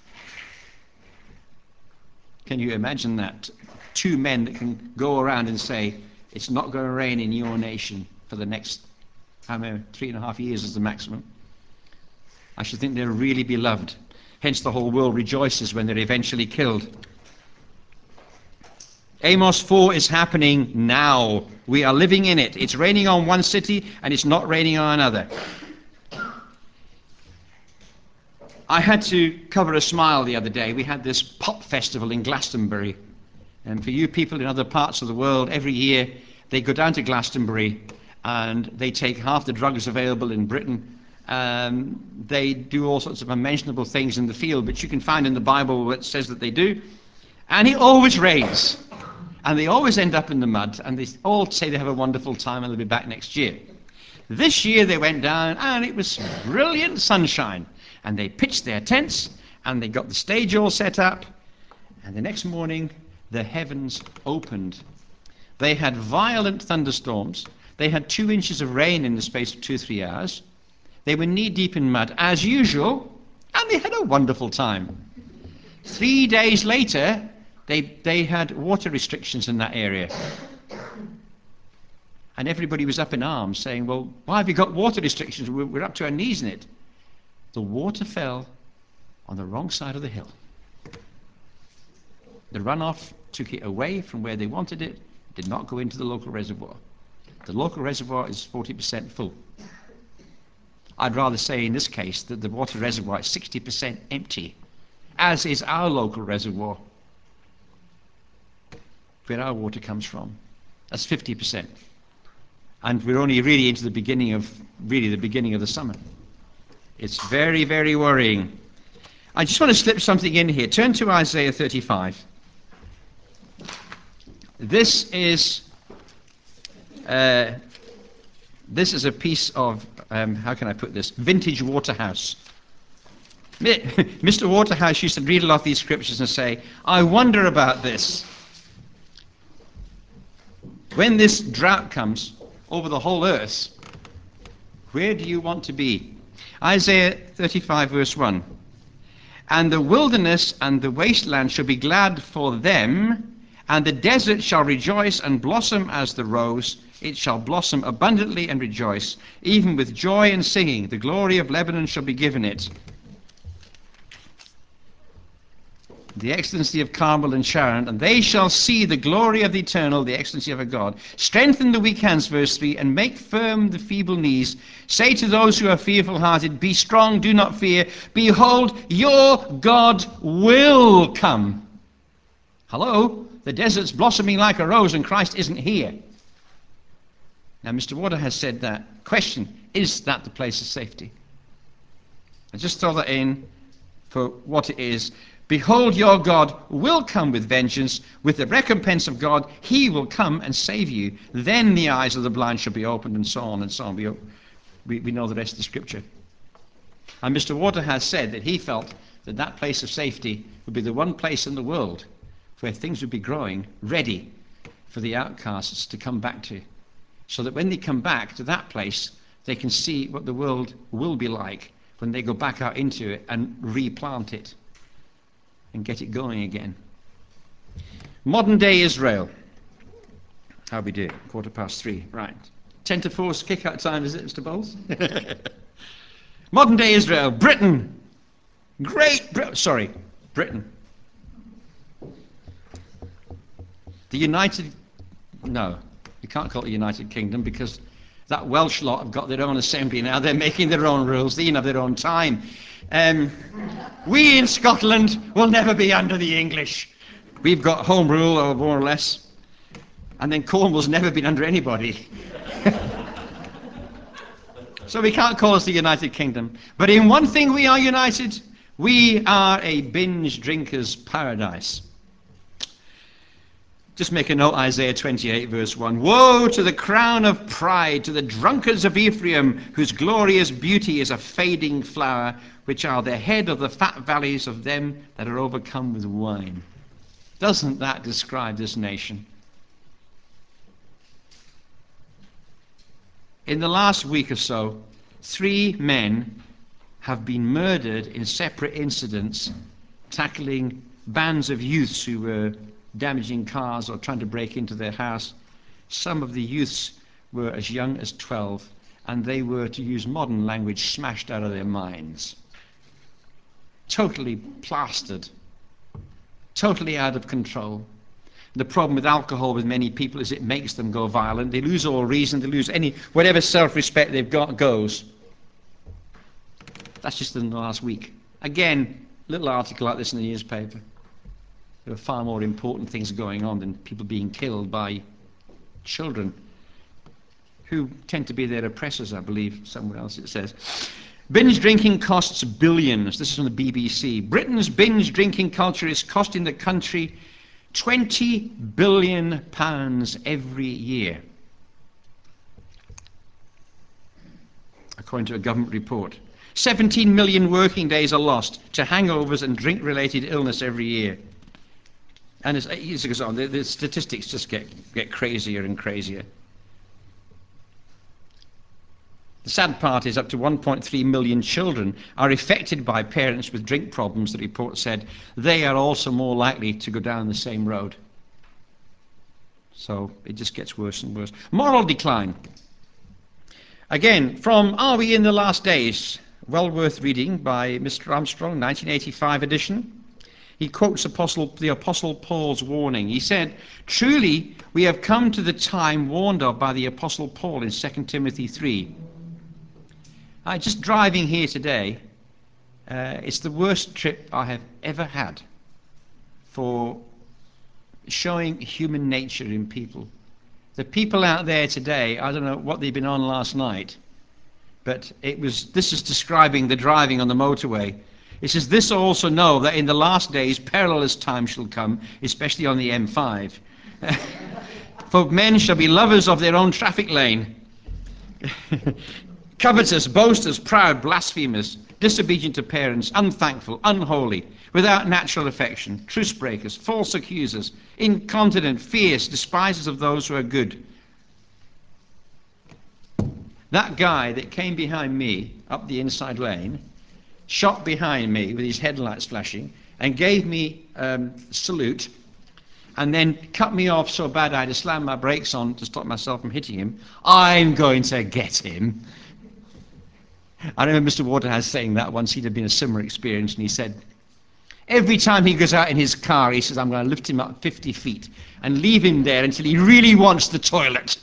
Can you imagine that? Two men that can go around and say, it's not going to rain in your nation for the next, how many, three and a half years is the maximum. I should think they're really beloved. Hence the whole world rejoices when they're eventually killed. Amos four is happening now. We are living in it. It's raining on one city and it's not raining on another. I had to cover a smile the other day. We had this pop festival in Glastonbury. And for you people in other parts of the world, every year they go down to Glastonbury and they take half the drugs available in Britain. Um, they do all sorts of unmentionable things in the field, which you can find in the Bible where it says that they do. And it always rains. And they always end up in the mud. And they all say they have a wonderful time and they'll be back next year. This year they went down and it was brilliant sunshine. And they pitched their tents and they got the stage all set up. And the next morning the heavens opened. They had violent thunderstorms. They had two inches of rain in the space of two or three hours. They were knee-deep in mud, as usual, and they had a wonderful time. Three days later, they, they had water restrictions in that area. And everybody was up in arms saying, well, why have you got water restrictions? We're, we're up to our knees in it. The water fell on the wrong side of the hill. The runoff took it away from where they wanted it, did not go into the local reservoir. The local reservoir is forty percent full. I'd rather say in this case that the water reservoir is sixty percent empty, as is our local reservoir, where our water comes from. That's fifty percent. And we're only really into the beginning of, really the beginning of the summer. It's very, very worrying. I just want to slip something in here. Turn to Isaiah thirty-five. This is uh, this is a piece of, um, how can I put this, vintage Waterhouse. Mister Waterhouse used to read a lot of these scriptures and say, I wonder about this. When this drought comes over the whole earth, where do you want to be? Isaiah thirty-five verse one. And the wilderness and the wasteland shall be glad for them, and the desert shall rejoice and blossom as the rose. It shall blossom abundantly and rejoice, even with joy and singing. The glory of Lebanon shall be given it. The excellency of Carmel and Sharon, and they shall see the glory of the Eternal, the excellency of a God. Strengthen the weak hands, verse three, and make firm the feeble knees. Say to those who are fearful-hearted, be strong, do not fear. Behold, your God will come. Hello? The desert's blossoming like a rose and Christ isn't here. Now, Mister Water has said that. Question, is that the place of safety? I just throw that in for what it is. Behold, your God will come with vengeance, with the recompense of God. He will come and save you. Then the eyes of the blind shall be opened, and so on and so on. We, we, we know the rest of the scripture. And Mister Water has said that he felt that that place of safety would be the one place in the world where things would be growing ready for the outcasts to come back to, so that when they come back to that place, they can see what the world will be like when they go back out into it and replant it and get it going again. Modern day Israel. How we do? Quarter past three. Right. Ten to four's kick-out time, is it, Mister Bowles? Modern day Israel. Britain. Great Britain. Sorry, Britain. The United... No, you can't call it the United Kingdom, because that Welsh lot have got their own assembly now. They're making their own rules. They even have their own time. Um, we in Scotland will never be under the English. We've got home rule, or more or less. And then Cornwall's never been under anybody. So we can't call us the United Kingdom. But in one thing we are united. We are a binge drinker's paradise. Just make a note, Isaiah twenty-eight verse one. Woe to the crown of pride, to the drunkards of Ephraim, whose glorious beauty is a fading flower, which are the head of the fat valleys of them that are overcome with wine. Doesn't that describe this nation? In the last week or so, three men have been murdered in separate incidents, tackling bands of youths who were damaging cars or trying to break into their house. Some of the youths were as young as twelve, and they were, to use modern language, smashed out of their minds. Totally plastered. Totally out of control. The problem with alcohol with many people is it makes them go violent. They lose all reason, they lose any, whatever self-respect they've got goes. That's just in the last week. Again, little article like this in the newspaper. There are far more important things going on than people being killed by children who tend to be their oppressors, I believe, somewhere else it says. Binge drinking costs billions. This is from the B B C. Britain's binge drinking culture is costing the country twenty billion pounds every year, according to a government report. seventeen million working days are lost to hangovers and drink-related illness every year. And as it goes on, the, the statistics just get, get crazier and crazier. The sad part is up to one point three million children are affected by parents with drink problems, the report said. They are also more likely to go down the same road. So it just gets worse and worse. Moral decline. Again, from Are We in the Last Days? Well worth reading, by Mister Armstrong, nineteen eighty-five edition. he quotes Apostle, the Apostle Paul's warning. He said, "Truly, we have come to the time warned of by the Apostle Paul in Second Timothy three. Uh, just driving here today, uh, it's the worst trip I have ever had for showing human nature in people. The people out there today, I don't know what they've been on last night, but it was. This is describing the driving on the motorway. It says, "This also know that in the last days perilous times shall come, especially on the M five. For men shall be lovers of their own traffic lane, covetous, boasters, proud, blasphemers, disobedient to parents, unthankful, unholy, without natural affection, truce breakers, false accusers, incontinent, fierce, despisers of those who are good." That guy that came behind me up the inside lane shot behind me with his headlights flashing and gave me um, a salute, and then cut me off so bad I had to slam my brakes on to stop myself from hitting him. I'm going to get him. I remember Mister Waterhouse saying that once. He'd have been a similar experience, and he said every time he goes out in his car, he says, "I'm going to lift him up fifty feet and leave him there until he really wants the toilet."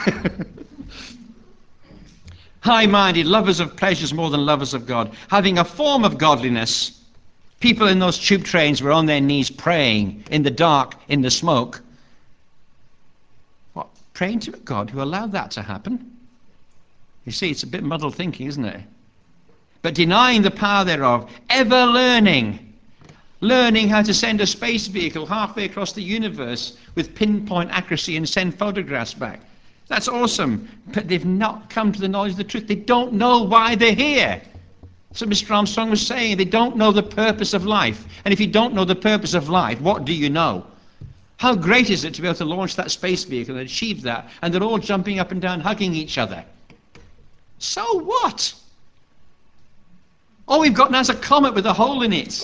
High-minded, lovers of pleasures more than lovers of God, having a form of godliness. People in those tube trains were on their knees praying in the dark, in the smoke. What? Praying to a God who allowed that to happen? You see, it's a bit muddled thinking, isn't it? But denying the power thereof, ever learning, learning how to send a space vehicle halfway across the universe with pinpoint accuracy and send photographs back. That's awesome, but they've not come to the knowledge of the truth. They don't know why they're here. So Mister Armstrong was saying they don't know the purpose of life. And if you don't know the purpose of life, what do you know? How great is it to be able to launch that space vehicle and achieve that, and they're all jumping up and down, hugging each other? So what? All we've got now is a comet with a hole in it.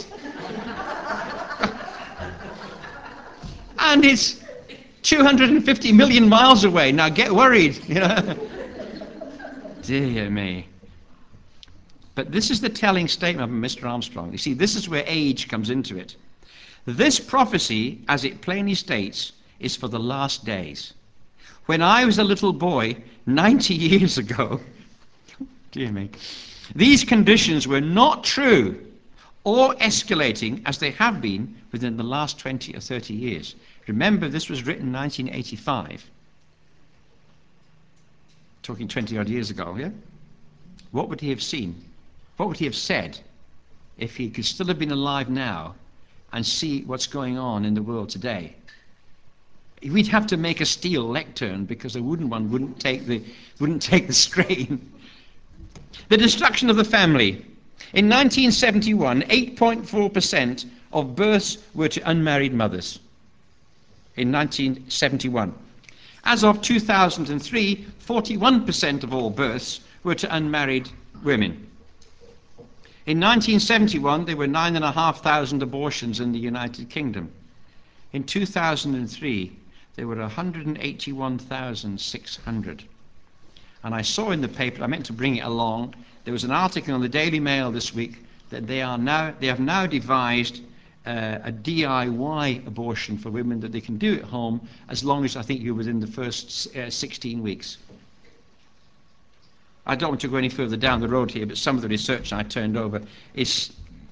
And it's two hundred fifty million miles away. Now get worried, you know. Dear me. But this is the telling statement of Mister Armstrong. You see, this is where age comes into it. This prophecy, as it plainly states, is for the last days. When I was a little boy, ninety years ago, dear me, these conditions were not true or escalating as they have been within the last twenty or thirty years. Remember, this was written in nineteen eighty-five. Talking twenty odd years ago, yeah? What would he have seen? What would he have said if he could still have been alive now and see what's going on in the world today? We'd have to make a steel lectern because a wooden one wouldn't take the, wouldn't take the strain. The destruction of the family. In nineteen seventy-one, eight point four percent of births were to unmarried mothers. In nineteen seventy-one. As of two thousand three, forty-one percent of all births were to unmarried women. In nineteen seventy-one, there were nine and a half thousand abortions in the United Kingdom. In two thousand three, there were one hundred eighty-one thousand six hundred. And I saw in the paper, I meant to bring it along, there was an article in the Daily Mail this week that they are now, they have now devised uh, a D I Y abortion for women that they can do at home as long as I think you're within the first uh, sixteen weeks. I don't want to go any further down the road here, but some of the research I turned over is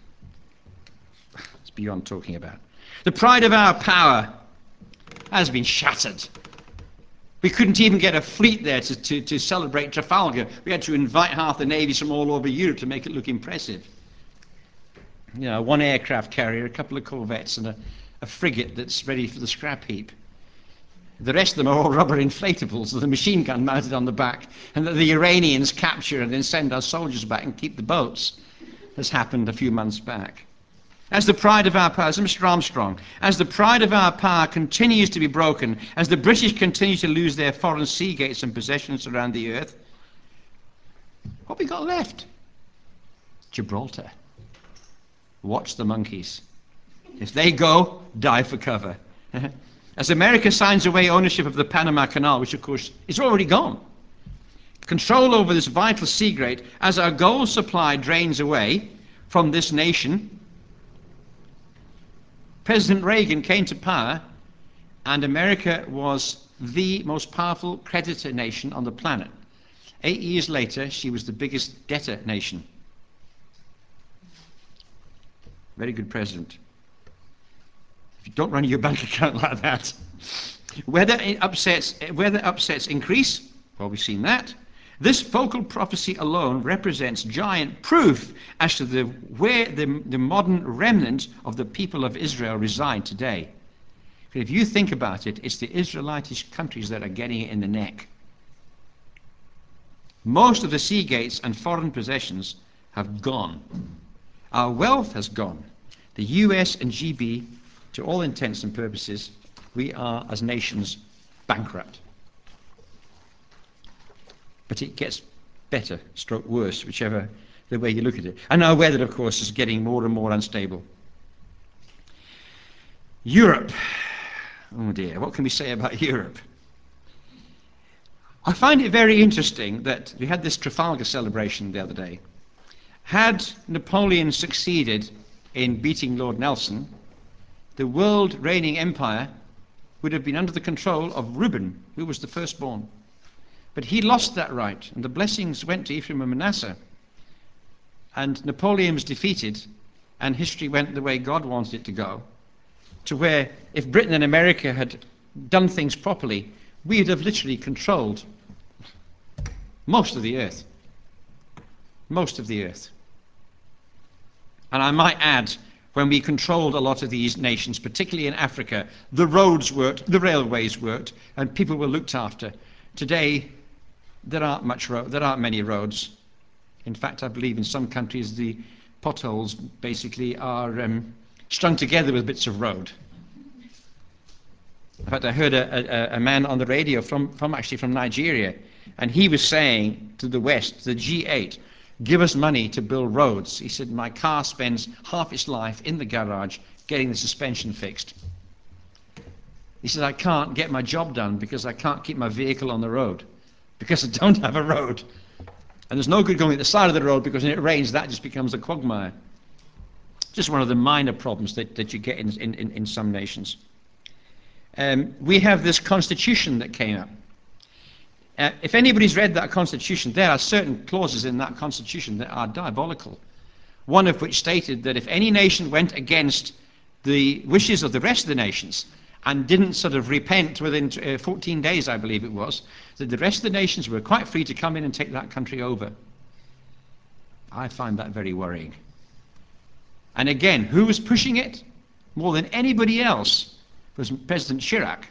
it's beyond talking about. The pride of our power has been shattered. We couldn't even get a fleet there to, to, to celebrate Trafalgar. We had to invite half the navies from all over Europe to make it look impressive. You know, one aircraft carrier, a couple of corvettes, and a, a frigate that's ready for the scrap heap. The rest of them are all rubber inflatables with a machine gun mounted on the back, and that the Iranians capture and then send our soldiers back and keep the boats, as happened a few months back. As the pride of our power, as Mister Armstrong, as the pride of our power continues to be broken, as the British continue to lose their foreign sea gates and possessions around the earth, what have we got left? Gibraltar. Watch the monkeys. If they go, dive for cover. As America signs away ownership of the Panama Canal, which of course is already gone, control over this vital sea grate, as our gold supply drains away from this nation, President Reagan came to power, and America was the most powerful creditor nation on the planet. Eight years later, she was the biggest debtor nation. Very good president. If you don't run your bank account like that. Whether it upsets, whether upsets increase, well, we've seen that. This focal prophecy alone represents giant proof as to the, where the, the modern remnant of the people of Israel reside today. If you think about it, it's the Israelitish countries that are getting it in the neck. Most of the sea gates and foreign possessions have gone. Our wealth has gone. The U S and G B, to all intents and purposes, we are as nations bankrupt. But it gets better, stroke worse, whichever the way you look at it. And our weather, of course, is getting more and more unstable. Europe. Oh dear, what can we say about Europe? I find it very interesting that we had this Trafalgar celebration the other day. Had Napoleon succeeded in beating Lord Nelson, the world reigning empire would have been under the control of Reuben, who was the firstborn. But he lost that right, and the blessings went to Ephraim and Manasseh. And Napoleon was defeated, and history went the way God wanted it to go, to where if Britain and America had done things properly, we would have literally controlled most of the earth. Most of the earth. And I might add, when we controlled a lot of these nations, particularly in Africa, the roads worked, the railways worked, and people were looked after. Today, there aren't much road, there aren't many roads. In fact, I believe in some countries the potholes basically are um, strung together with bits of road. In fact, I heard a, a, a man on the radio from, from actually from Nigeria, and he was saying to the West, the G eight, give us money to build roads. He said, my car spends half its life in the garage getting the suspension fixed. He said, I can't get my job done because I can't keep my vehicle on the road because I don't have a road. And there's no good going at the side of the road because when it rains, that just becomes a quagmire. Just one of the minor problems that, that you get in, in, in some nations. Um, we have this constitution that came up. Uh, if anybody's read that constitution, there are certain clauses in that constitution that are diabolical. One of which stated that if any nation went against the wishes of the rest of the nations and didn't sort of repent within uh, fourteen days, I believe it was, that the rest of the nations were quite free to come in and take that country over. I find that very worrying. And again, who was pushing it? More than anybody else was President Chirac.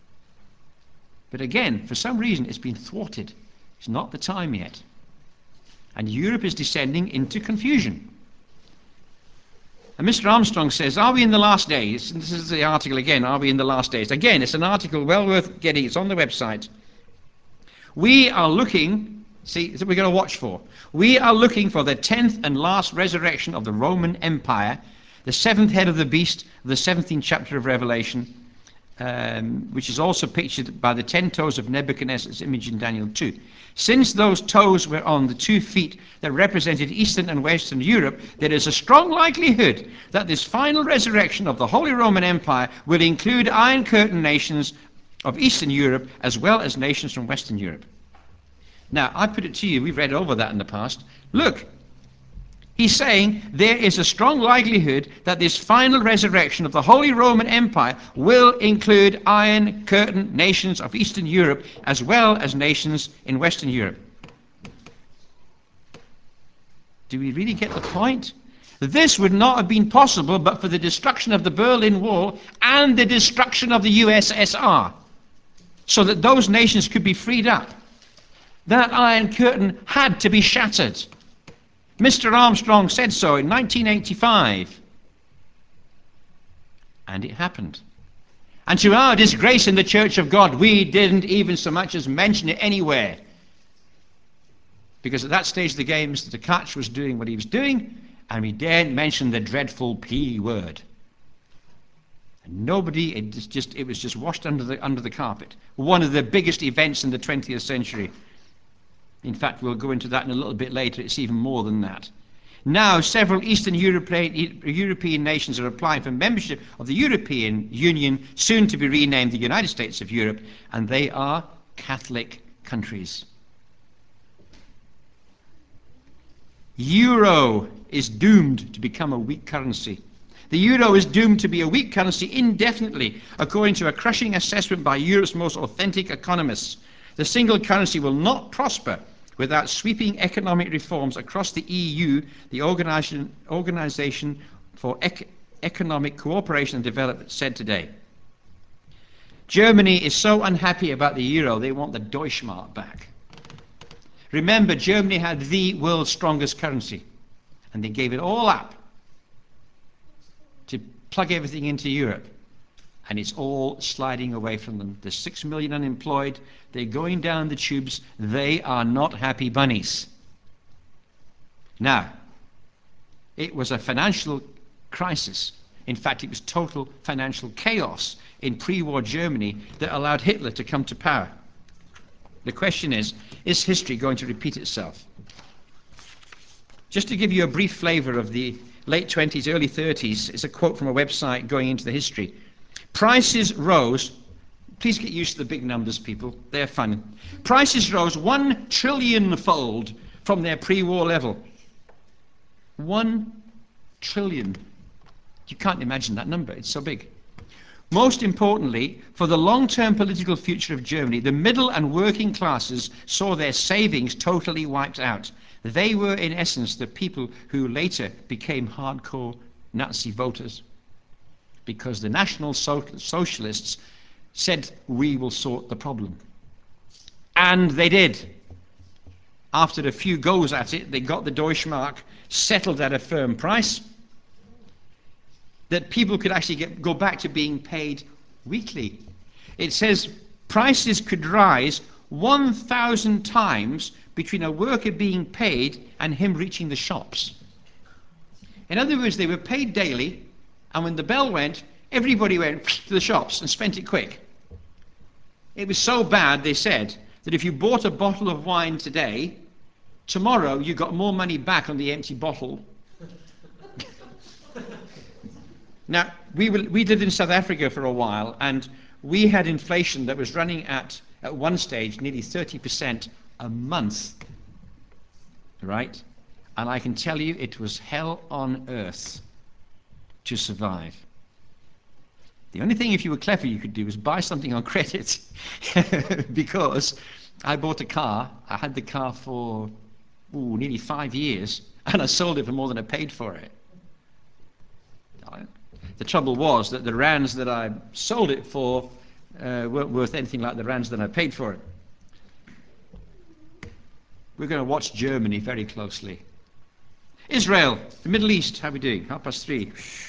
But again, for some reason, it's been thwarted. It's not the time yet. And Europe is descending into confusion. And Mister Armstrong says, are we in the last days? And this is the article again, are we in the last days? Again, it's an article well worth getting. It's on the website. We are looking, see, that's what we're going to watch for. We are looking for the tenth and last resurrection of the Roman Empire, the seventh head of the beast, the seventeenth chapter of Revelation, um, which is also pictured by the ten toes of Nebuchadnezzar's image in Daniel two. Since those toes were on the two feet that represented Eastern and Western Europe, there is a strong likelihood that this final resurrection of the Holy Roman Empire will include Iron Curtain nations of Eastern Europe as well as nations from Western Europe. Now, I put it to you, we've read over that in the past. Look, he's saying there is a strong likelihood that this final resurrection of the Holy Roman Empire will include Iron Curtain nations of Eastern Europe as well as nations in Western Europe. Do we really get the point? This would not have been possible but for the destruction of the Berlin Wall and the destruction of the U S S R, so that those nations could be freed up. That Iron Curtain had to be shattered. Mister Armstrong said so in nineteen eighty-five. And it happened. And to our disgrace in the Church of God, we didn't even so much as mention it anywhere. Because at that stage of the game, Mister Tkach was doing what he was doing, and we daren't mention the dreadful P word. And nobody, it just, just it was just washed under the under the carpet. One of the biggest events in the twentieth century. In fact, we'll go into that in a little bit later. It's even more than that. Now, several Eastern European, European nations are applying for membership of the European Union, soon to be renamed the United States of Europe, and they are Catholic countries. Euro is doomed to become a weak currency. The euro is doomed to be a weak currency indefinitely, according to a crushing assessment by Europe's most authentic economists. The single currency will not prosper without sweeping economic reforms across the E U, the Organization, Organization for Ec- Economic Cooperation and Development, said today. Germany is so unhappy about the euro, they want the Deutschmark back. Remember, Germany had the world's strongest currency, and they gave it all up to plug everything into Europe. And it's all sliding away from them. There's six million unemployed. They're going down the tubes. They are not happy bunnies. Now, it was a financial crisis. In fact, it was total financial chaos in pre-war Germany that allowed Hitler to come to power. The question is, is history going to repeat itself? Just to give you a brief flavor of the late twenties, early thirties, it's a quote from a website going into the history. Prices rose, please get used to the big numbers, people, they're fun. Prices rose one trillion fold from their pre-war level. One trillion. You can't imagine that number, it's so big. Most importantly, for the long-term political future of Germany, the middle and working classes saw their savings totally wiped out. They were, in essence, the people who later became hardcore Nazi voters, because the National so- Socialists said, we will sort the problem. And they did. After a few goes at it, they got the Deutschmark settled at a firm price, that people could actually get, go back to being paid weekly. It says prices could rise one thousand times between a worker being paid and him reaching the shops. In other words, they were paid daily, and when the bell went, everybody went to the shops and spent it quick. It was so bad, they said, that if you bought a bottle of wine today, tomorrow you got more money back on the empty bottle. Now, we, will, we lived in South Africa for a while, and we had inflation that was running at, at one stage, nearly thirty percent a month, right? And I can tell you it was hell on earth to survive. The only thing, if you were clever, you could do was buy something on credit, because I bought a car, I had the car for ooh, nearly five years, and I sold it for more than I paid for it. The trouble was that the rands that I sold it for uh, weren't worth anything like the rands that I paid for it. We're going to watch Germany very closely. Israel, the Middle East, how are we doing? Half past three.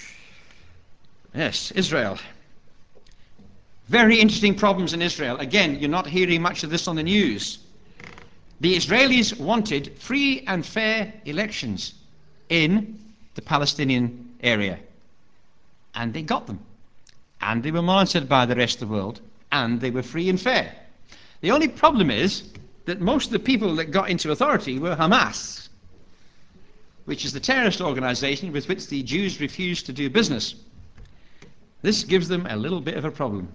Yes, Israel. Very interesting problems in Israel. Again, you're not hearing much of this on the news. The Israelis wanted free and fair elections in the Palestinian area. And they got them. And they were monitored by the rest of the world. And they were free and fair. The only problem is that most of the people that got into authority were Hamas, which is the terrorist organization with which the Jews refused to do business. This gives them a little bit of a problem.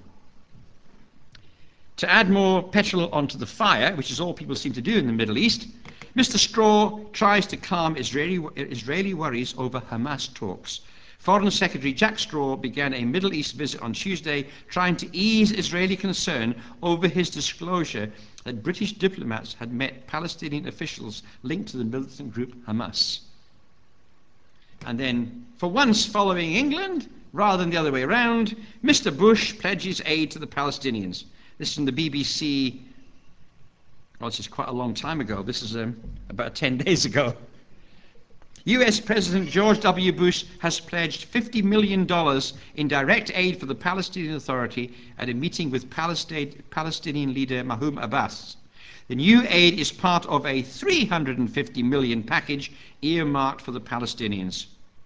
To add more petrol onto the fire, which is all people seem to do in the Middle East, Mister Straw tries to calm Israeli, Israeli worries over Hamas talks. Foreign Secretary Jack Straw began a Middle East visit on Tuesday, trying to ease Israeli concern over his disclosure that British diplomats had met Palestinian officials linked to the militant group Hamas. And then, for once following England, rather than the other way around, Mister Bush pledges aid to the Palestinians. This is from the B B C. Well, this is quite a long time ago. This is um, about ten days ago. U S President George W. Bush has pledged fifty million dollars in direct aid for the Palestinian Authority at a meeting with Palestine, Palestinian leader Mahmoud Abbas. The new aid is part of a three hundred fifty million dollars package earmarked for the Palestinians.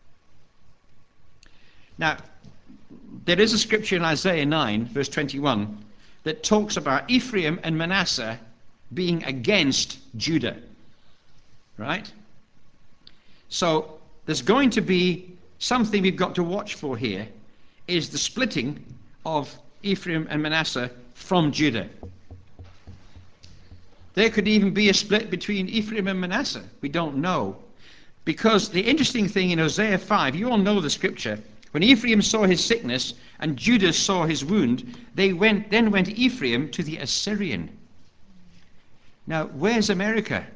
Now, there is a scripture in Isaiah nine, verse twenty-one, that talks about Ephraim and Manasseh being against Judah, right? So there's going to be something we've got to watch for here, is the splitting of Ephraim and Manasseh from Judah. There could even be a split between Ephraim and Manasseh. We don't know. Because the interesting thing in Hosea five, you all know the scripture, when Ephraim saw his sickness and Judah saw his wound, they went then went Ephraim to the Assyrian. Now, where's America?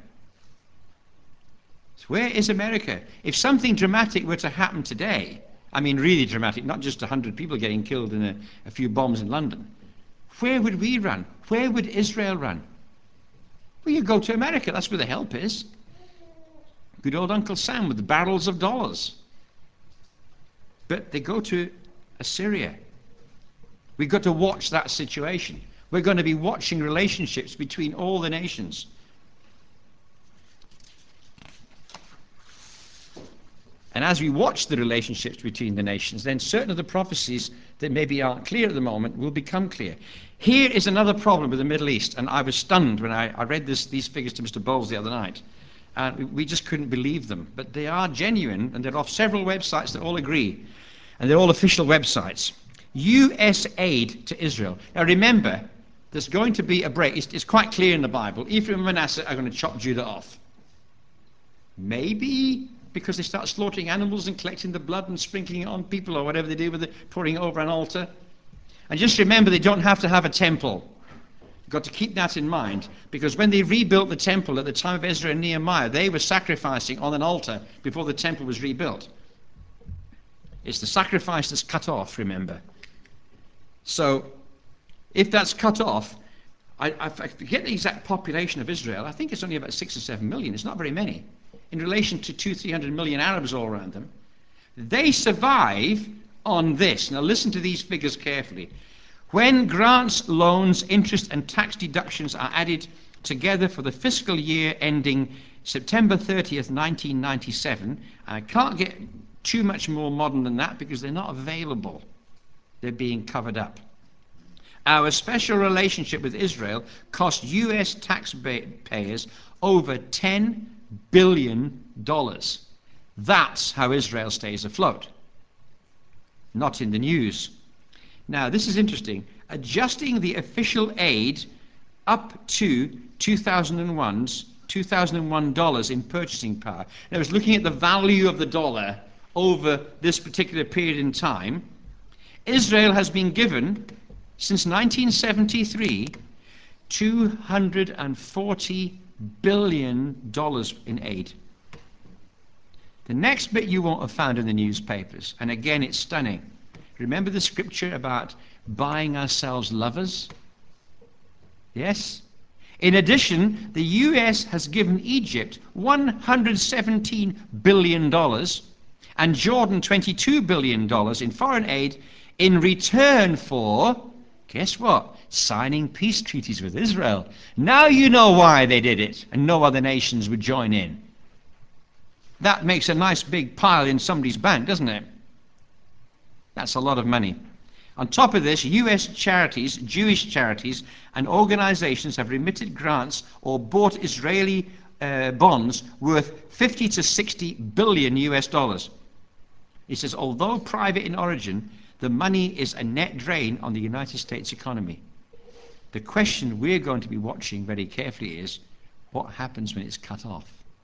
Where is America? If something dramatic were to happen today, I mean really dramatic, not just a hundred people getting killed in a, a few bombs in London, where would we run? Where would Israel run? Well, you go to America. That's where the help is. Good old Uncle Sam with the barrels of dollars. But they go to Assyria. We've got to watch that situation. We're going to be watching relationships between all the nations. And as we watch the relationships between the nations, then certain of the prophecies that maybe aren't clear at the moment will become clear. Here is another problem with the Middle East, and I was stunned when I, I read this, these figures to Mister Bowles the other night. And we just couldn't believe them. But they are genuine, and they're off several websites that all agree. And they're all official websites. U S aid to Israel. Now remember, there's going to be a break. It's, it's quite clear in the Bible. Ephraim and Manasseh are going to chop Judah off. Maybe because they start slaughtering animals and collecting the blood and sprinkling it on people, or whatever they do with it, pouring it over an altar. And just remember, they don't have to have a temple. You've got to keep that in mind, because when they rebuilt the temple at the time of Ezra and Nehemiah, they were sacrificing on an altar before the temple was rebuilt. It's the sacrifice that's cut off, remember. So if that's cut off, I, I forget the exact population of Israel. I think it's only about six or seven million. It's not very many in relation to two, three hundred million Arabs all around them. They survive on this. Now listen to these figures carefully. When grants, loans, interest and tax deductions are added together for the fiscal year ending September thirtieth, nineteen ninety-seven, I can't get too much more modern than that because they're not available. They're being covered up. Our special relationship with Israel cost U S taxpayers over ten billion dollars. That's how Israel stays afloat. Not in the news. Now, this is interesting. Adjusting the official aid up to two thousand one's two thousand one dollars in purchasing power. Now, I was looking at the value of the dollar over this particular period in time. Israel has been given, since nineteen seventy-three, two hundred forty billion dollars in aid. The next bit you won't have found in the newspapers, and again it's stunning. Remember the scripture about buying ourselves lovers? Yes? In addition, the U S has given Egypt one hundred seventeen billion dollars and Jordan twenty-two billion dollars in foreign aid in return for, guess what? Signing peace treaties with Israel. Now you know why they did it, and no other nations would join in. That makes a nice big pile in somebody's bank, doesn't it? That's a lot of money. On top of this, U S charities, Jewish charities, and organizations have remitted grants or bought Israeli uh, bonds worth fifty to sixty billion U S dollars. He says, although private in origin, the money is a net drain on the United States economy. The question we're going to be watching very carefully is, what happens when it's cut off?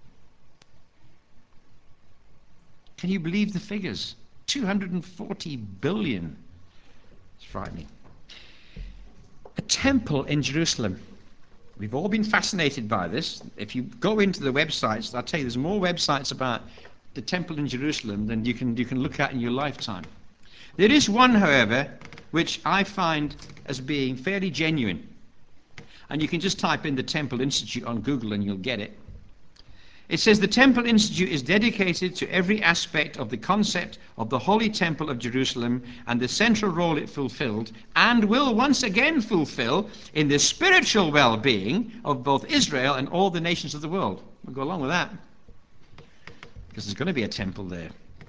Can you believe the figures? two hundred forty billion. It's frightening. A temple in Jerusalem. We've all been fascinated by this. If you go into the websites, I'll tell you, there's more websites about the temple in Jerusalem than you can, you can look at in your lifetime. There is one, however, which I find as being fairly genuine. And you can just type in the Temple Institute on Google and you'll get it. It says the Temple Institute is dedicated to every aspect of the concept of the Holy Temple of Jerusalem and the central role it fulfilled and will once again fulfill in the spiritual well-being of both Israel and all the nations of the world. We'll go along with that because there's going to be a temple there.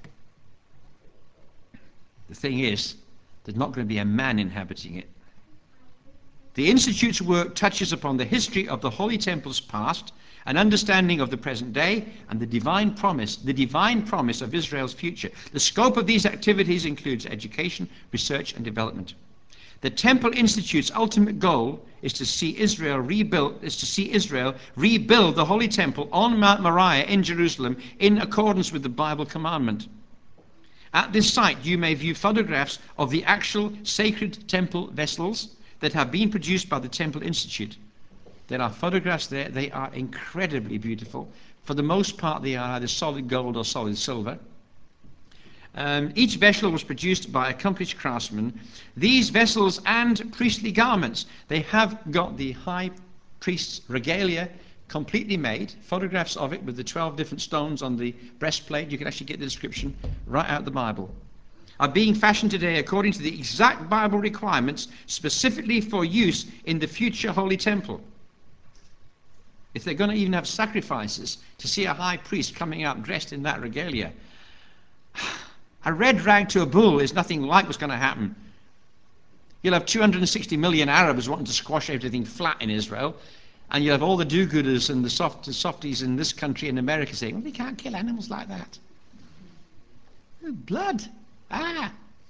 The thing is, there's not going to be a man inhabiting it. The Institute's work touches upon the history of the Holy Temple's past an understanding of the present day and the divine promise, the divine promise of Israel's future. The scope of these activities includes education, research, and development. The Temple Institute's ultimate goal is to see Israel rebuilt, is to see Israel rebuild the Holy Temple on Mount Moriah in Jerusalem in accordance with the Bible commandment. At this site, you may view photographs of the actual sacred temple vessels that have been produced by the Temple Institute. There are photographs there. They are incredibly beautiful. For the most part, they are either solid gold or solid silver. Um, each vessel was produced by accomplished craftsmen. These vessels and priestly garments, they have got the high priest's regalia completely made, photographs of it with the twelve different stones on the breastplate. You can actually get the description right out of the Bible. Are being fashioned today according to the exact Bible requirements, specifically for use in the future Holy Temple. If they're going to even have sacrifices, to see a high priest coming out dressed in that regalia, a red rag to a bull is nothing like what's going to happen. You'll have two hundred sixty million Arabs wanting to squash everything flat in Israel, and you'll have all the do-gooders and the soft, softies in this country in America saying, well, we can't kill animals like that. Blood. Ah.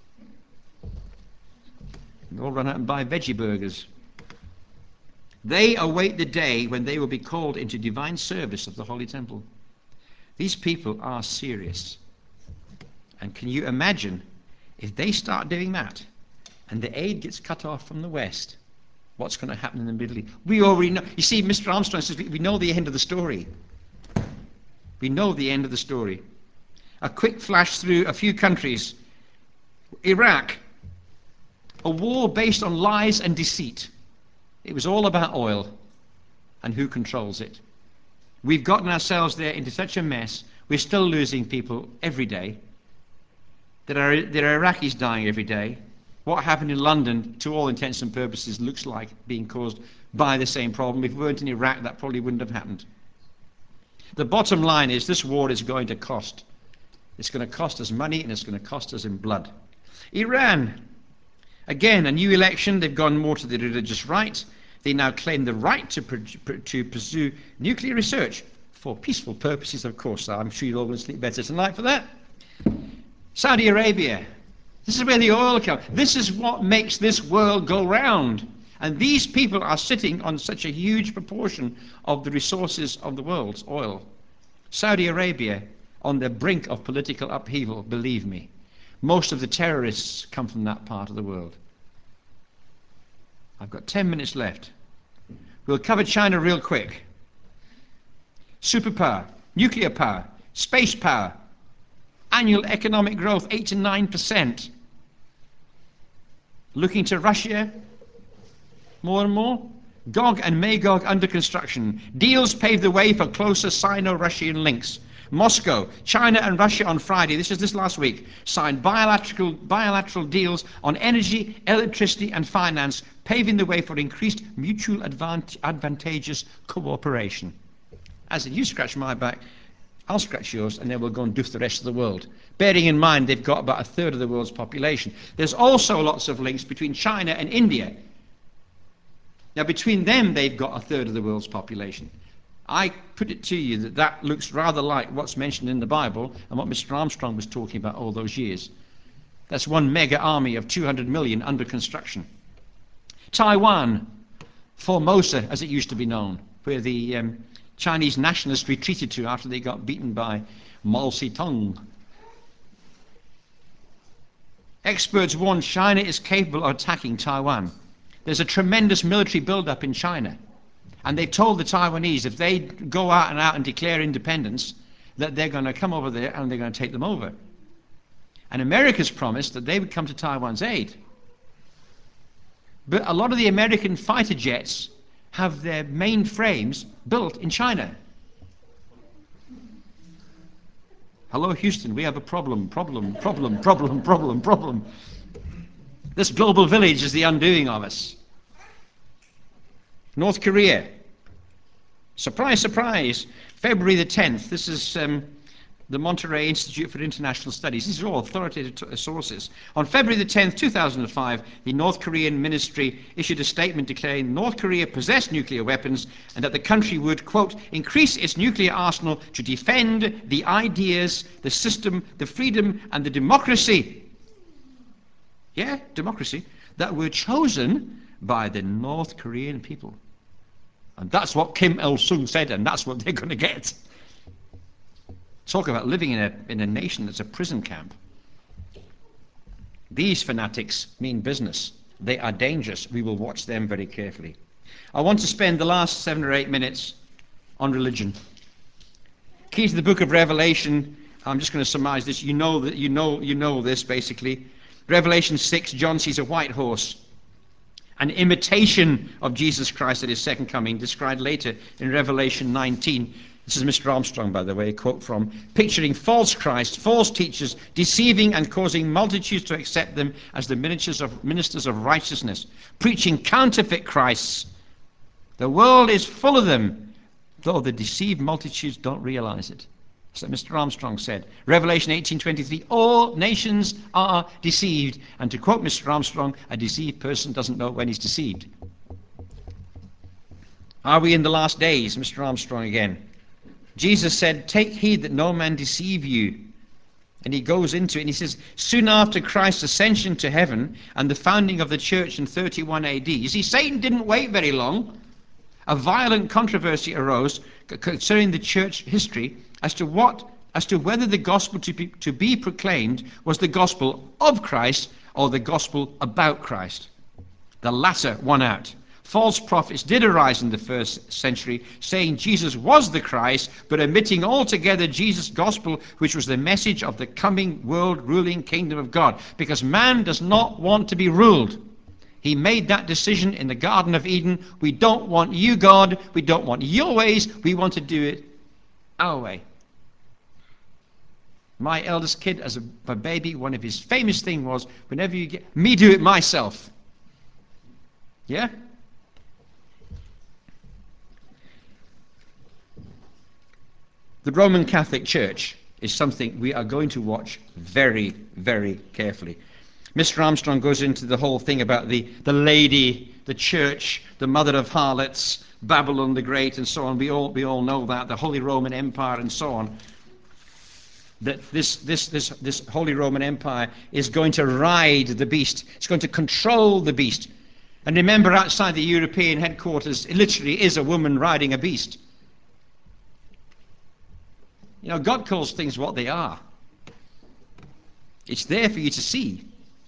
And all run out and buy veggie burgers. They await the day when they will be called into divine service of the Holy Temple. These people are serious. And can you imagine if they start doing that and the aid gets cut off from the West, what's going to happen in the Middle East? We already know. You see, Mister Armstrong says we know the end of the story. We know the end of the story. A quick flash through a few countries. Iraq, a war based on lies and deceit. It was all about oil and who controls it. We've gotten ourselves there into such a mess. We're still losing people every day. There are, there are Iraqis dying every day. What happened in London, to all intents and purposes, looks like being caused by the same problem. If we weren't in Iraq, that probably wouldn't have happened. The bottom line is this war is going to cost. It's going to cost us money and it's going to cost us in blood. Iran, again, a new election. They've gone more to the religious right. They now claim the right to, to pursue nuclear research for peaceful purposes, of course. I'm sure you're all going to sleep better tonight for that. Saudi Arabia. This is where the oil comes. This is what makes this world go round. And these people are sitting on such a huge proportion of the resources of the world's oil. Saudi Arabia, on the brink of political upheaval, believe me. Most of the terrorists come from that part of the world. I've got ten minutes left. We'll cover China real quick. Superpower, nuclear power, space power, annual economic growth eight to nine percent. Looking to Russia more and more. Gog and Magog under construction. Deals pave the way for closer Sino-Russian links. Moscow, China and Russia on Friday, this is this last week, signed bilateral, bilateral deals on energy, electricity and finance, paving the way for increased mutual advant advantageous cooperation. As in, you scratch my back, I'll scratch yours, and then we'll go and doof the rest of the world. Bearing in mind they've got about a third of the world's population. There's also lots of links between China and India. Now, between them, they've got a third of the world's population. I put it to you that that looks rather like what's mentioned in the Bible and what Mister Armstrong was talking about all those years. That's one mega army of two hundred million under construction. Taiwan, Formosa, as it used to be known, where the um, Chinese nationalists retreated to after they got beaten by Mao Zedong. Experts warn China is capable of attacking Taiwan. There's a tremendous military build-up in China. And they've told the Taiwanese if they go out and out and declare independence, that they're going to come over there and they're going to take them over. And America's promised that they would come to Taiwan's aid. But a lot of the American fighter jets have their main frames built in China. Hello, Houston, we have a problem, problem, problem, problem, problem, problem. This global village is the undoing of us. North Korea. Surprise, surprise. February the tenth. This is um, the Monterey Institute for International Studies. These are all authoritative t- sources. On February the tenth, two thousand five, the North Korean ministry issued a statement declaring North Korea possessed nuclear weapons and that the country would, quote, increase its nuclear arsenal to defend the ideas, the system, the freedom, and the democracy. Yeah, democracy. That were chosen by the North Korean people. And that's what Kim Il-sung said, and that's what they're going to get. Talk about living in a, in a nation that's a prison camp. These fanatics mean business. They are dangerous. We will watch them very carefully. I want to spend the last seven or eight minutes on religion. Key to the book of Revelation, I'm just going to surmise this. You know that you know you know this basically. Revelation six, John sees a white horse, an imitation of Jesus Christ at his second coming, described later in Revelation nineteen. This is Mister Armstrong, by the way, a quote from, picturing false Christ, false teachers, deceiving and causing multitudes to accept them as the ministers of, ministers of righteousness, preaching counterfeit Christs. The world is full of them, though the deceived multitudes don't realize it. So Mister Armstrong said, Revelation eighteen twenty-three, all nations are deceived. And to quote Mister Armstrong, a deceived person doesn't know when he's deceived. Are we in the last days? Mister Armstrong again. Jesus said, take heed that no man deceive you. And he goes into it and he says, soon after Christ's ascension to heaven and the founding of the church in thirty-one A D, you see, Satan didn't wait very long. A violent controversy arose concerning the church history as to what, as to whether the gospel to be, to be proclaimed was the gospel of Christ or the gospel about Christ. The latter won out. False prophets did arise in the first century, saying Jesus was the Christ, but omitting altogether Jesus' gospel, which was the message of the coming world-ruling kingdom of God, because man does not want to be ruled. He made that decision in the Garden of Eden. We don't want you, God. We don't want your ways. We want to do it our way. My eldest kid, as a, a baby, one of his famous things was, whenever you get, me do it myself. Yeah? The Roman Catholic Church is something we are going to watch very, very carefully. Mister Armstrong goes into the whole thing about the, the lady, the church, the mother of harlots, Babylon the Great, and so on. We all, we all know that, the Holy Roman Empire and so on. That this, this, this, this Holy Roman Empire is going to ride the beast. It's going to control the beast. And remember, outside the European headquarters, it literally is a woman riding a beast. You know, God calls things what they are. It's there for you to see.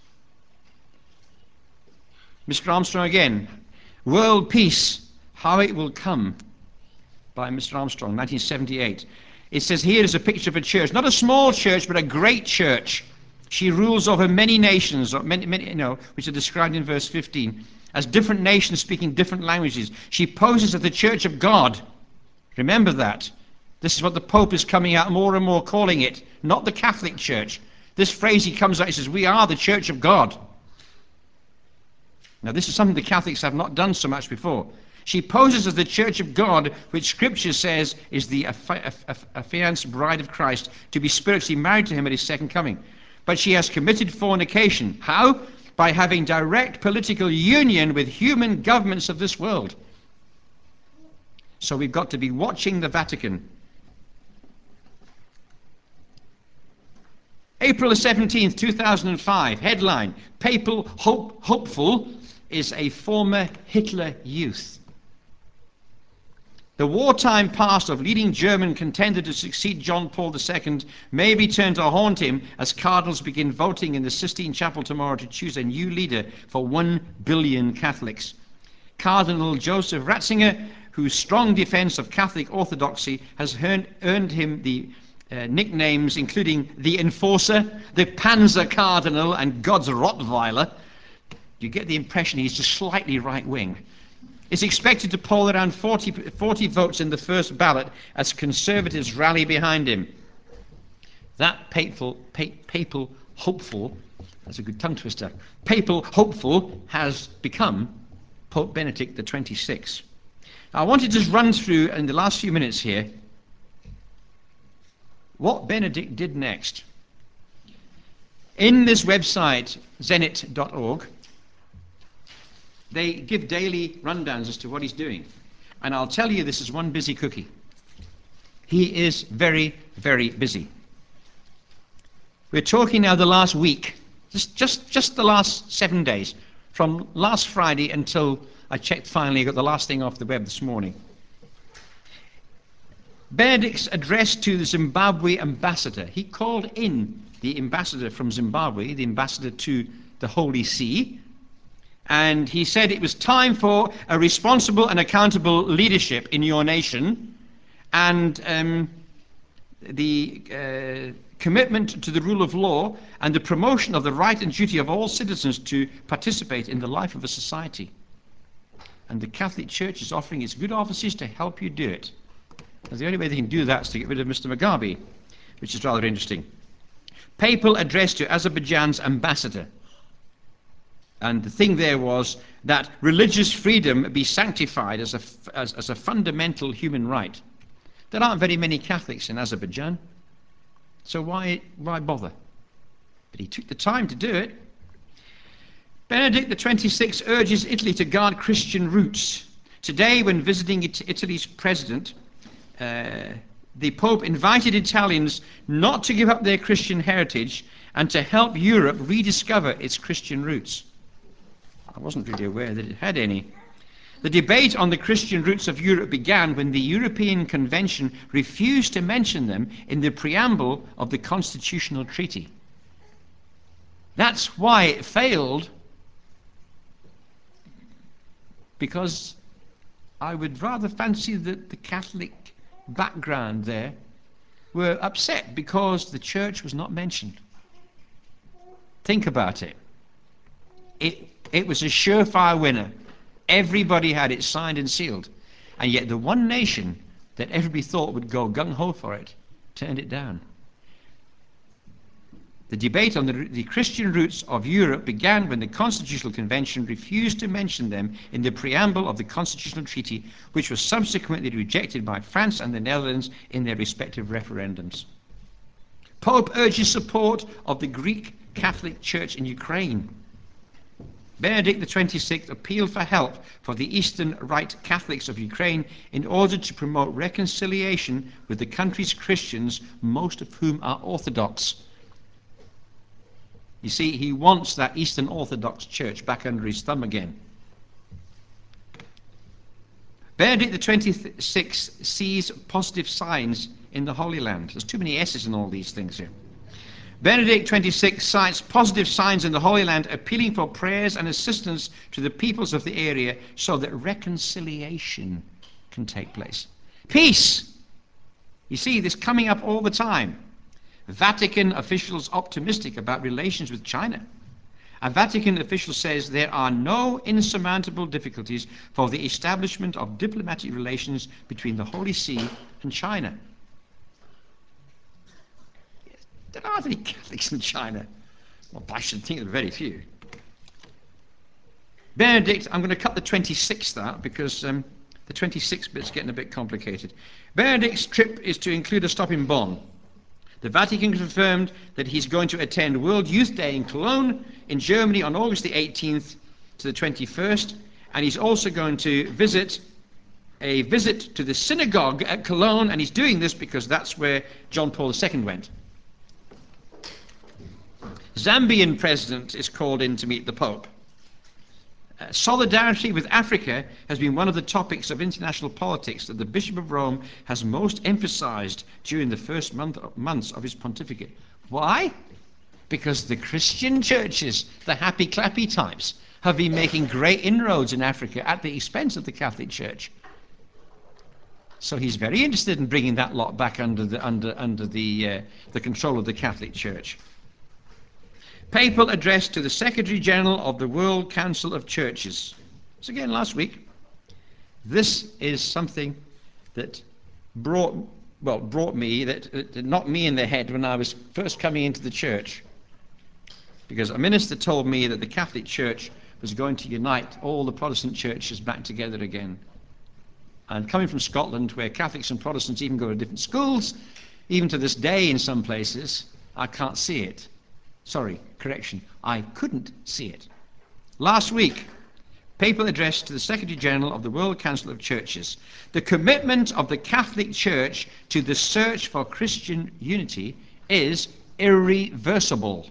Mister Armstrong again. World Peace, How It Will Come, by Mister Armstrong, nineteen seventy-eight. It says here is a picture of a church, not a small church, but a great church. She rules over many nations, or many, many, you know, which are described in verse fifteen, as different nations speaking different languages. She poses as the church of God. Remember that. This is what the Pope is coming out more and more calling it, not the Catholic Church. This phrase he comes out, he says, we are the church of God. Now this is something the Catholics have not done so much before. She poses as the church of God, which Scripture says is the affianced bride of Christ, to be spiritually married to him at his second coming. But she has committed fornication. How? By having direct political union with human governments of this world. So we've got to be watching the Vatican. April seventeenth, two thousand five, headline, Papal hope, hopeful is a former Hitler youth. The wartime past of leading German contender to succeed John Paul the Second may return to haunt him as cardinals begin voting in the Sistine Chapel tomorrow to choose a new leader for one billion Catholics. Cardinal Joseph Ratzinger, whose strong defense of Catholic orthodoxy has earned, earned him the uh, nicknames including the Enforcer, the Panzer Cardinal, and God's Rottweiler. You get the impression he's just slightly right-wing. Is expected to poll around forty, forty votes in the first ballot as conservatives rally behind him. That papal, pa papal hopeful, that's a good tongue twister, papal hopeful has become Pope Benedict the twenty-sixth. I want to just run through in the last few minutes here what Benedict did next. In this website, zenit dot org, they give daily rundowns as to what he's doing. And I'll tell you, this is one busy cookie. He is very, very busy. We're talking now the last week, just, just, just the last seven days, from last Friday until I checked finally, I got the last thing off the web this morning. Benedict's address to the Zimbabwe ambassador. He called in the ambassador from Zimbabwe, the ambassador to the Holy See, and he said it was time for a responsible and accountable leadership in your nation, and um, the uh, commitment to the rule of law and the promotion of the right and duty of all citizens to participate in the life of a society. And the Catholic Church is offering its good offices to help you do it. And the only way they can do that is to get rid of Mister Mugabe, which is rather interesting. Papal address to Azerbaijan's ambassador. And the thing there was that religious freedom be sanctified as a, as, as a fundamental human right. There aren't very many Catholics in Azerbaijan, so why, why bother? But he took the time to do it. Benedict the twenty-sixth urges Italy to guard Christian roots. Today, when visiting Italy's president, uh, the Pope invited Italians not to give up their Christian heritage and to help Europe rediscover its Christian roots. I wasn't really aware that it had any. The debate on the Christian roots of Europe began when the European Convention refused to mention them in the preamble of the Constitutional Treaty. That's why it failed, because I would rather fancy that the Catholic background there were upset because the church was not mentioned. Think about it. It, it was a surefire winner. Everybody had it signed and sealed. And yet the one nation that everybody thought would go gung-ho for it turned it down. The debate on the, the Christian roots of Europe began when the Constitutional Convention refused to mention them in the preamble of the Constitutional Treaty, which was subsequently rejected by France and the Netherlands in their respective referendums. Pope urges support of the Greek Catholic Church in Ukraine. Benedict the twenty-sixth appealed for help for the Eastern Rite Catholics of Ukraine in order to promote reconciliation with the country's Christians, most of whom are Orthodox. You see, he wants that Eastern Orthodox Church back under his thumb again. Benedict the twenty-sixth sees positive signs in the Holy Land. There's too many S's in all these things here. Benedict the twenty-sixth cites positive signs in the Holy Land, appealing for prayers and assistance to the peoples of the area so that reconciliation can take place. Peace! You see this coming up all the time. Vatican officials optimistic about relations with China. A Vatican official says there are no insurmountable difficulties for the establishment of diplomatic relations between the Holy See and China. There aren't any Catholics in China. Well, I should think there are very few. Benedict, I'm going to cut the twenty-sixth out because um, the twenty-sixth bit's getting a bit complicated. Benedict's trip is to include a stop in Bonn. The Vatican confirmed that he's going to attend World Youth Day in Cologne in Germany on August the eighteenth to the twenty-first, and he's also going to visit a visit to the synagogue at Cologne, and he's doing this because that's where John Paul the Second went. Zambian president is called in to meet the Pope. Uh, solidarity with Africa has been one of the topics of international politics that the Bishop of Rome has most emphasized during the first month, months of his pontificate. Why? Because the Christian churches, the happy clappy types, have been making great inroads in Africa at the expense of the Catholic Church. So he's very interested in bringing that lot back under the, under, under the, uh, the control of the Catholic Church. Papal address to the Secretary General of the World Council of Churches. So again, last week. This is something that brought, well, brought me, that, that knocked me in the head when I was first coming into the church. Because a minister told me that the Catholic Church was going to unite all the Protestant churches back together again. And coming from Scotland, where Catholics and Protestants even go to different schools, Even to this day, in some places, I can't see it. Sorry, correction, I couldn't see it. Last week, papal address to the Secretary General of the World Council of Churches. The commitment of the Catholic Church to the search for Christian unity is irreversible.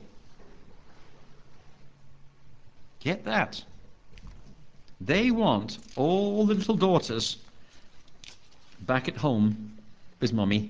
Get that? They want all the little daughters back at home with Mummy.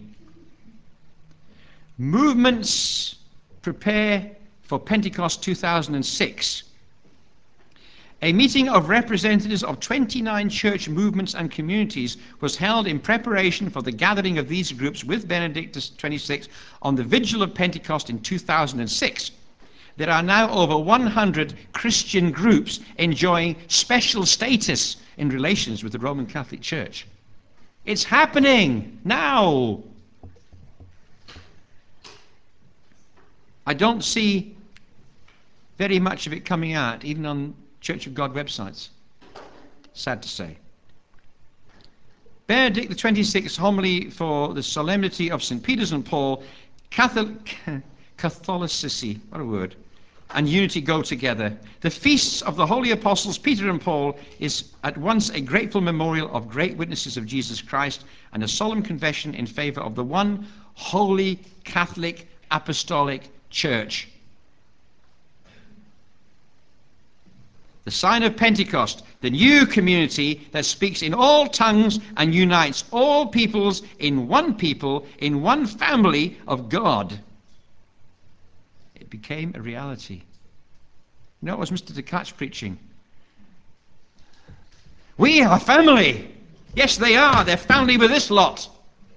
Movements prepare for Pentecost two thousand six. A meeting of representatives of twenty-nine church movements and communities was held in preparation for the gathering of these groups with Benedict the twenty-sixth on the vigil of Pentecost in two thousand six. There are now over one hundred Christian groups enjoying special status in relations with the Roman Catholic Church. It's happening now. I don't see very much of it coming out, even on Church of God websites. Sad to say. Benedict the twenty-sixth homily for the solemnity of Saint Peter's and Paul, Catholic, Catholicity, what a word, and unity go together. The feasts of the holy apostles Peter and Paul is at once a grateful memorial of great witnesses of Jesus Christ and a solemn confession in favor of the one holy Catholic apostolic Church. The sign of Pentecost, the new community that speaks in all tongues and unites all peoples in one people, in one family of God. It became a reality. You know, it was Mister Tkach preaching. We are family. Yes, they are. They're family with this lot.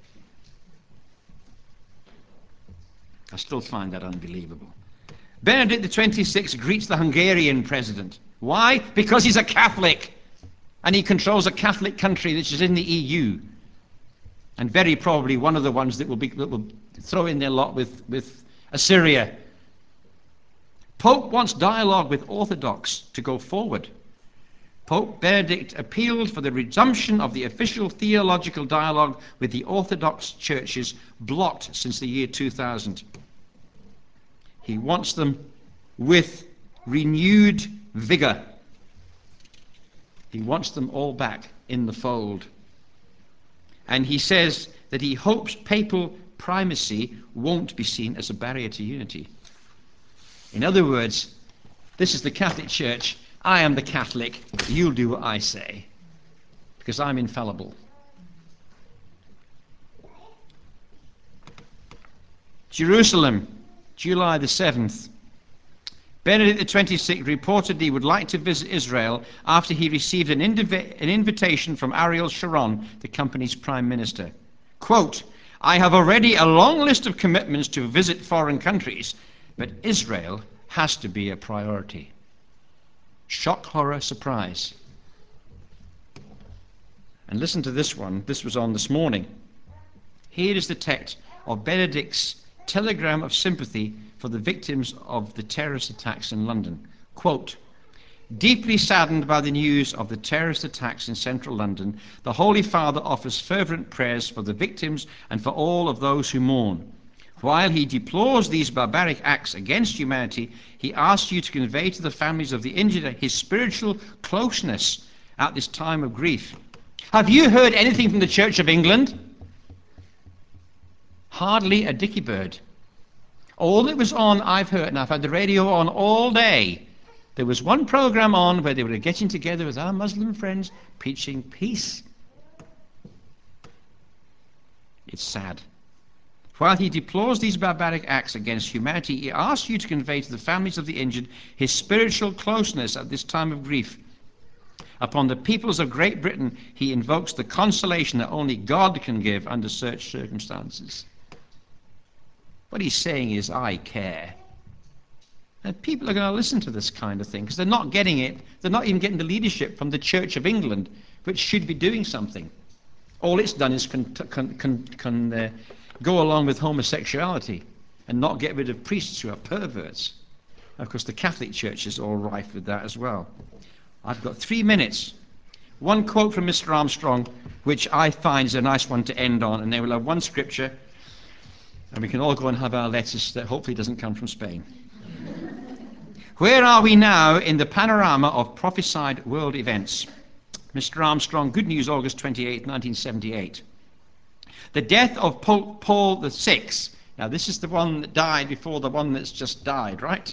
I still find that unbelievable. Benedict the twenty-sixth greets the Hungarian president. Why? Because he's a Catholic and he controls a Catholic country which is in the E U and very probably one of the ones that will, be, that will throw in their lot with, with Assyria. Pope wants dialogue with Orthodox to go forward. Pope Benedict appealed for the resumption of the official theological dialogue with the Orthodox churches blocked since the year two thousand. He wants them with renewed vigor. He wants them all back in the fold. And he says that he hopes papal primacy won't be seen as a barrier to unity. In other words, this is the Catholic Church. I am the Catholic. You'll do what I say, because I'm infallible. Jerusalem, July the seventh. Benedict the twenty-sixth reportedly would like to visit Israel after he received an, inv- an invitation from Ariel Sharon, the company's prime minister. Quote, I have already a long list of commitments to visit foreign countries, but Israel has to be a priority. Shock, horror, surprise. And listen to this one. This was on this morning. Here is the text of Benedict's telegram of sympathy for the victims of the terrorist attacks in London. Quote, deeply saddened by the news of the terrorist attacks in central London, the Holy Father offers fervent prayers for the victims and for all of those who mourn. While he deplores these barbaric acts against humanity, he asks you to convey to the families of the injured his spiritual closeness at this time of grief. Have you heard anything from the Church of England? Hardly a dicky bird. All that was on, I've heard, and I've had the radio on all day. There was one program on where they were getting together with our Muslim friends, preaching peace. It's sad. While he deplores these barbaric acts against humanity, he asks you to convey to the families of the injured his spiritual closeness at this time of grief. Upon the peoples of Great Britain, he invokes the consolation that only God can give under such circumstances. What he's saying is, I care. And people are going to listen to this kind of thing because they're not getting it. They're not even getting the leadership from the Church of England, which should be doing something. All it's done is con, con, con, con, uh, go along with homosexuality and not get rid of priests who are perverts. Of course, the Catholic Church is all rife with that as well. I've got three minutes. One quote from Mister Armstrong, which I find is a nice one to end on, and then we'll have one scripture. And we can all go and have our lettuce that hopefully doesn't come from Spain. Where are we now in the panorama of prophesied world events? Mister Armstrong, Good News, August twenty-eighth, nineteen seventy-eight. The death of Pope Paul the Sixth. Now, this is the one that died before the one that's just died, right?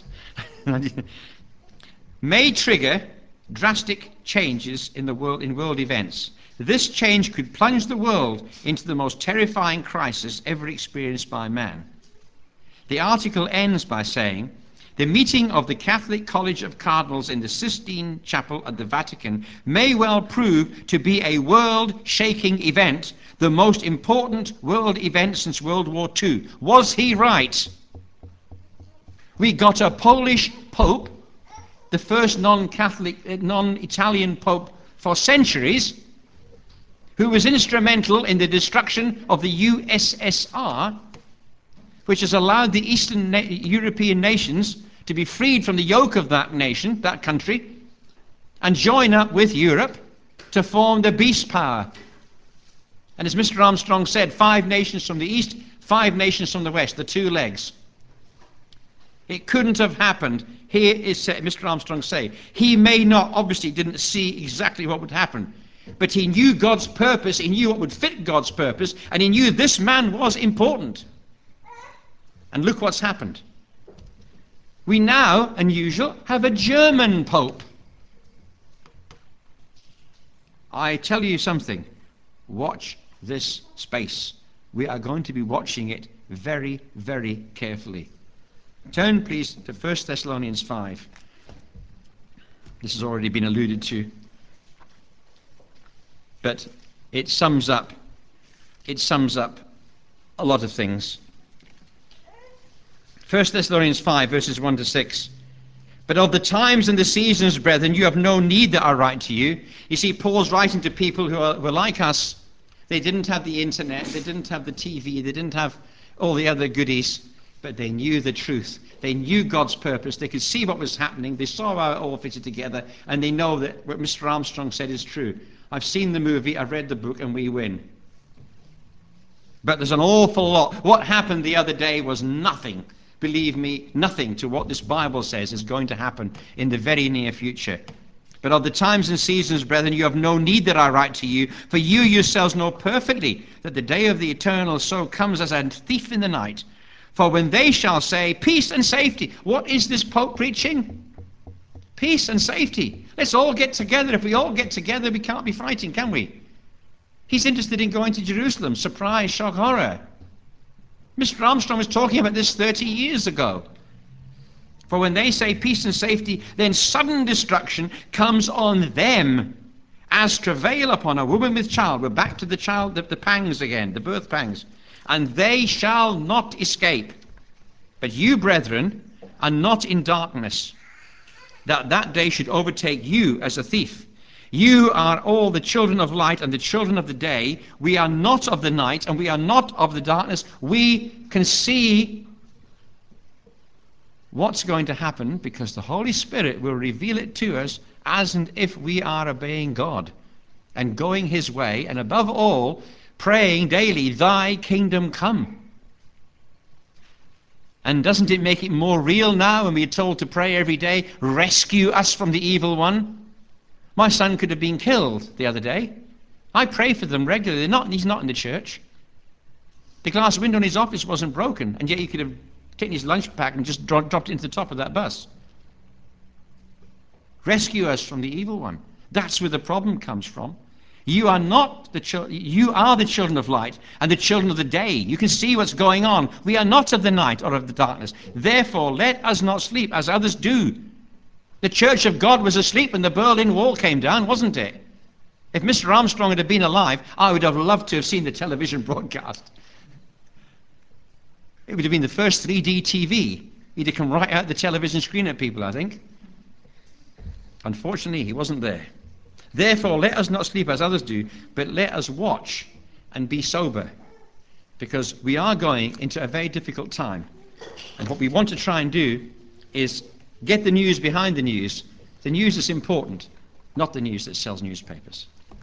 May trigger drastic changes in the world in world events. This change could plunge the world into the most terrifying crisis ever experienced by man. The article ends by saying, the meeting of the Catholic College of Cardinals in the Sistine Chapel at the Vatican may well prove to be a world-shaking event, the most important world event since World War Two. Was he right? We got a Polish Pope, the first non-Catholic, non-Italian Pope for centuries, who was instrumental in the destruction of the U S S R, which has allowed the Eastern na- European nations to be freed from the yoke of that nation, that country, and join up with Europe to form the beast power. And as Mister Armstrong said, five nations from the east, five nations from the west, the two legs. It couldn't have happened. Here is Mister Armstrong say, he may not, obviously didn't see exactly what would happen, but he knew God's purpose, he knew what would fit God's purpose, and he knew this man was important. And look what's happened. We now, unusual, have a German Pope. I tell you something, watch this space. We are going to be watching it very, very carefully. Turn, please, to First Thessalonians five. This has already been alluded to. But it sums up, it sums up a lot of things. First Thessalonians five, verses one to six. But of the times and the seasons, brethren, you have no need that I write to you. You see, Paul's writing to people who are, were like us. They didn't have the internet, they didn't have the T V, they didn't have all the other goodies, but they knew the truth. They knew God's purpose. They could see what was happening. They saw how it all fitted together, and they know that what Mister Armstrong said is true. I've seen the movie, I've read the book, and we win. But there's an awful lot. What happened the other day was nothing. Believe me, nothing to what this Bible says is going to happen in the very near future. But of the times and seasons, brethren, you have no need that I write to you, for you yourselves know perfectly that the day of the eternal so comes as a thief in the night. For when they shall say, peace and safety, what is this Pope preaching? Peace and safety. Let's all get together. If we all get together, we can't be fighting, can we? He's interested in going to Jerusalem. Surprise, shock, horror. Mister Armstrong was talking about this thirty years ago. For when they say peace and safety, then sudden destruction comes on them as travail upon a woman with child. We're back to the child, the, the pangs again, the birth pangs. And they shall not escape. But you, brethren, are not in darkness, that that day should overtake you as a thief. You are all the children of light and the children of the day. We are not of the night and we are not of the darkness. We can see what's going to happen because the Holy Spirit will reveal it to us as and if we are obeying God and going his way, and above all, praying daily, thy kingdom come. And doesn't it make it more real now when we are told to pray every day, rescue us from the evil one? My son could have been killed the other day. I pray for them regularly. They're not, he's not in the church. The glass window in his office wasn't broken, and yet he could have taken his lunch pack and just dro- dropped it into the top of that bus. Rescue us from the evil one. That's where the problem comes from. You are not the chil- you are the children of light and the children of the day. You can see what's going on. We are not of the night or of the darkness. Therefore, let us not sleep as others do. The Church of God was asleep when the Berlin Wall came down, wasn't it? If Mister Armstrong had been alive, I would have loved to have seen the television broadcast. It would have been the first three D T V. He'd have come right out the television screen at people, I think. Unfortunately, he wasn't there. Therefore, let us not sleep as others do, but let us watch and be sober, because we are going into a very difficult time. And what we want to try and do is get the news behind the news, the news that's important, not the news that sells newspapers.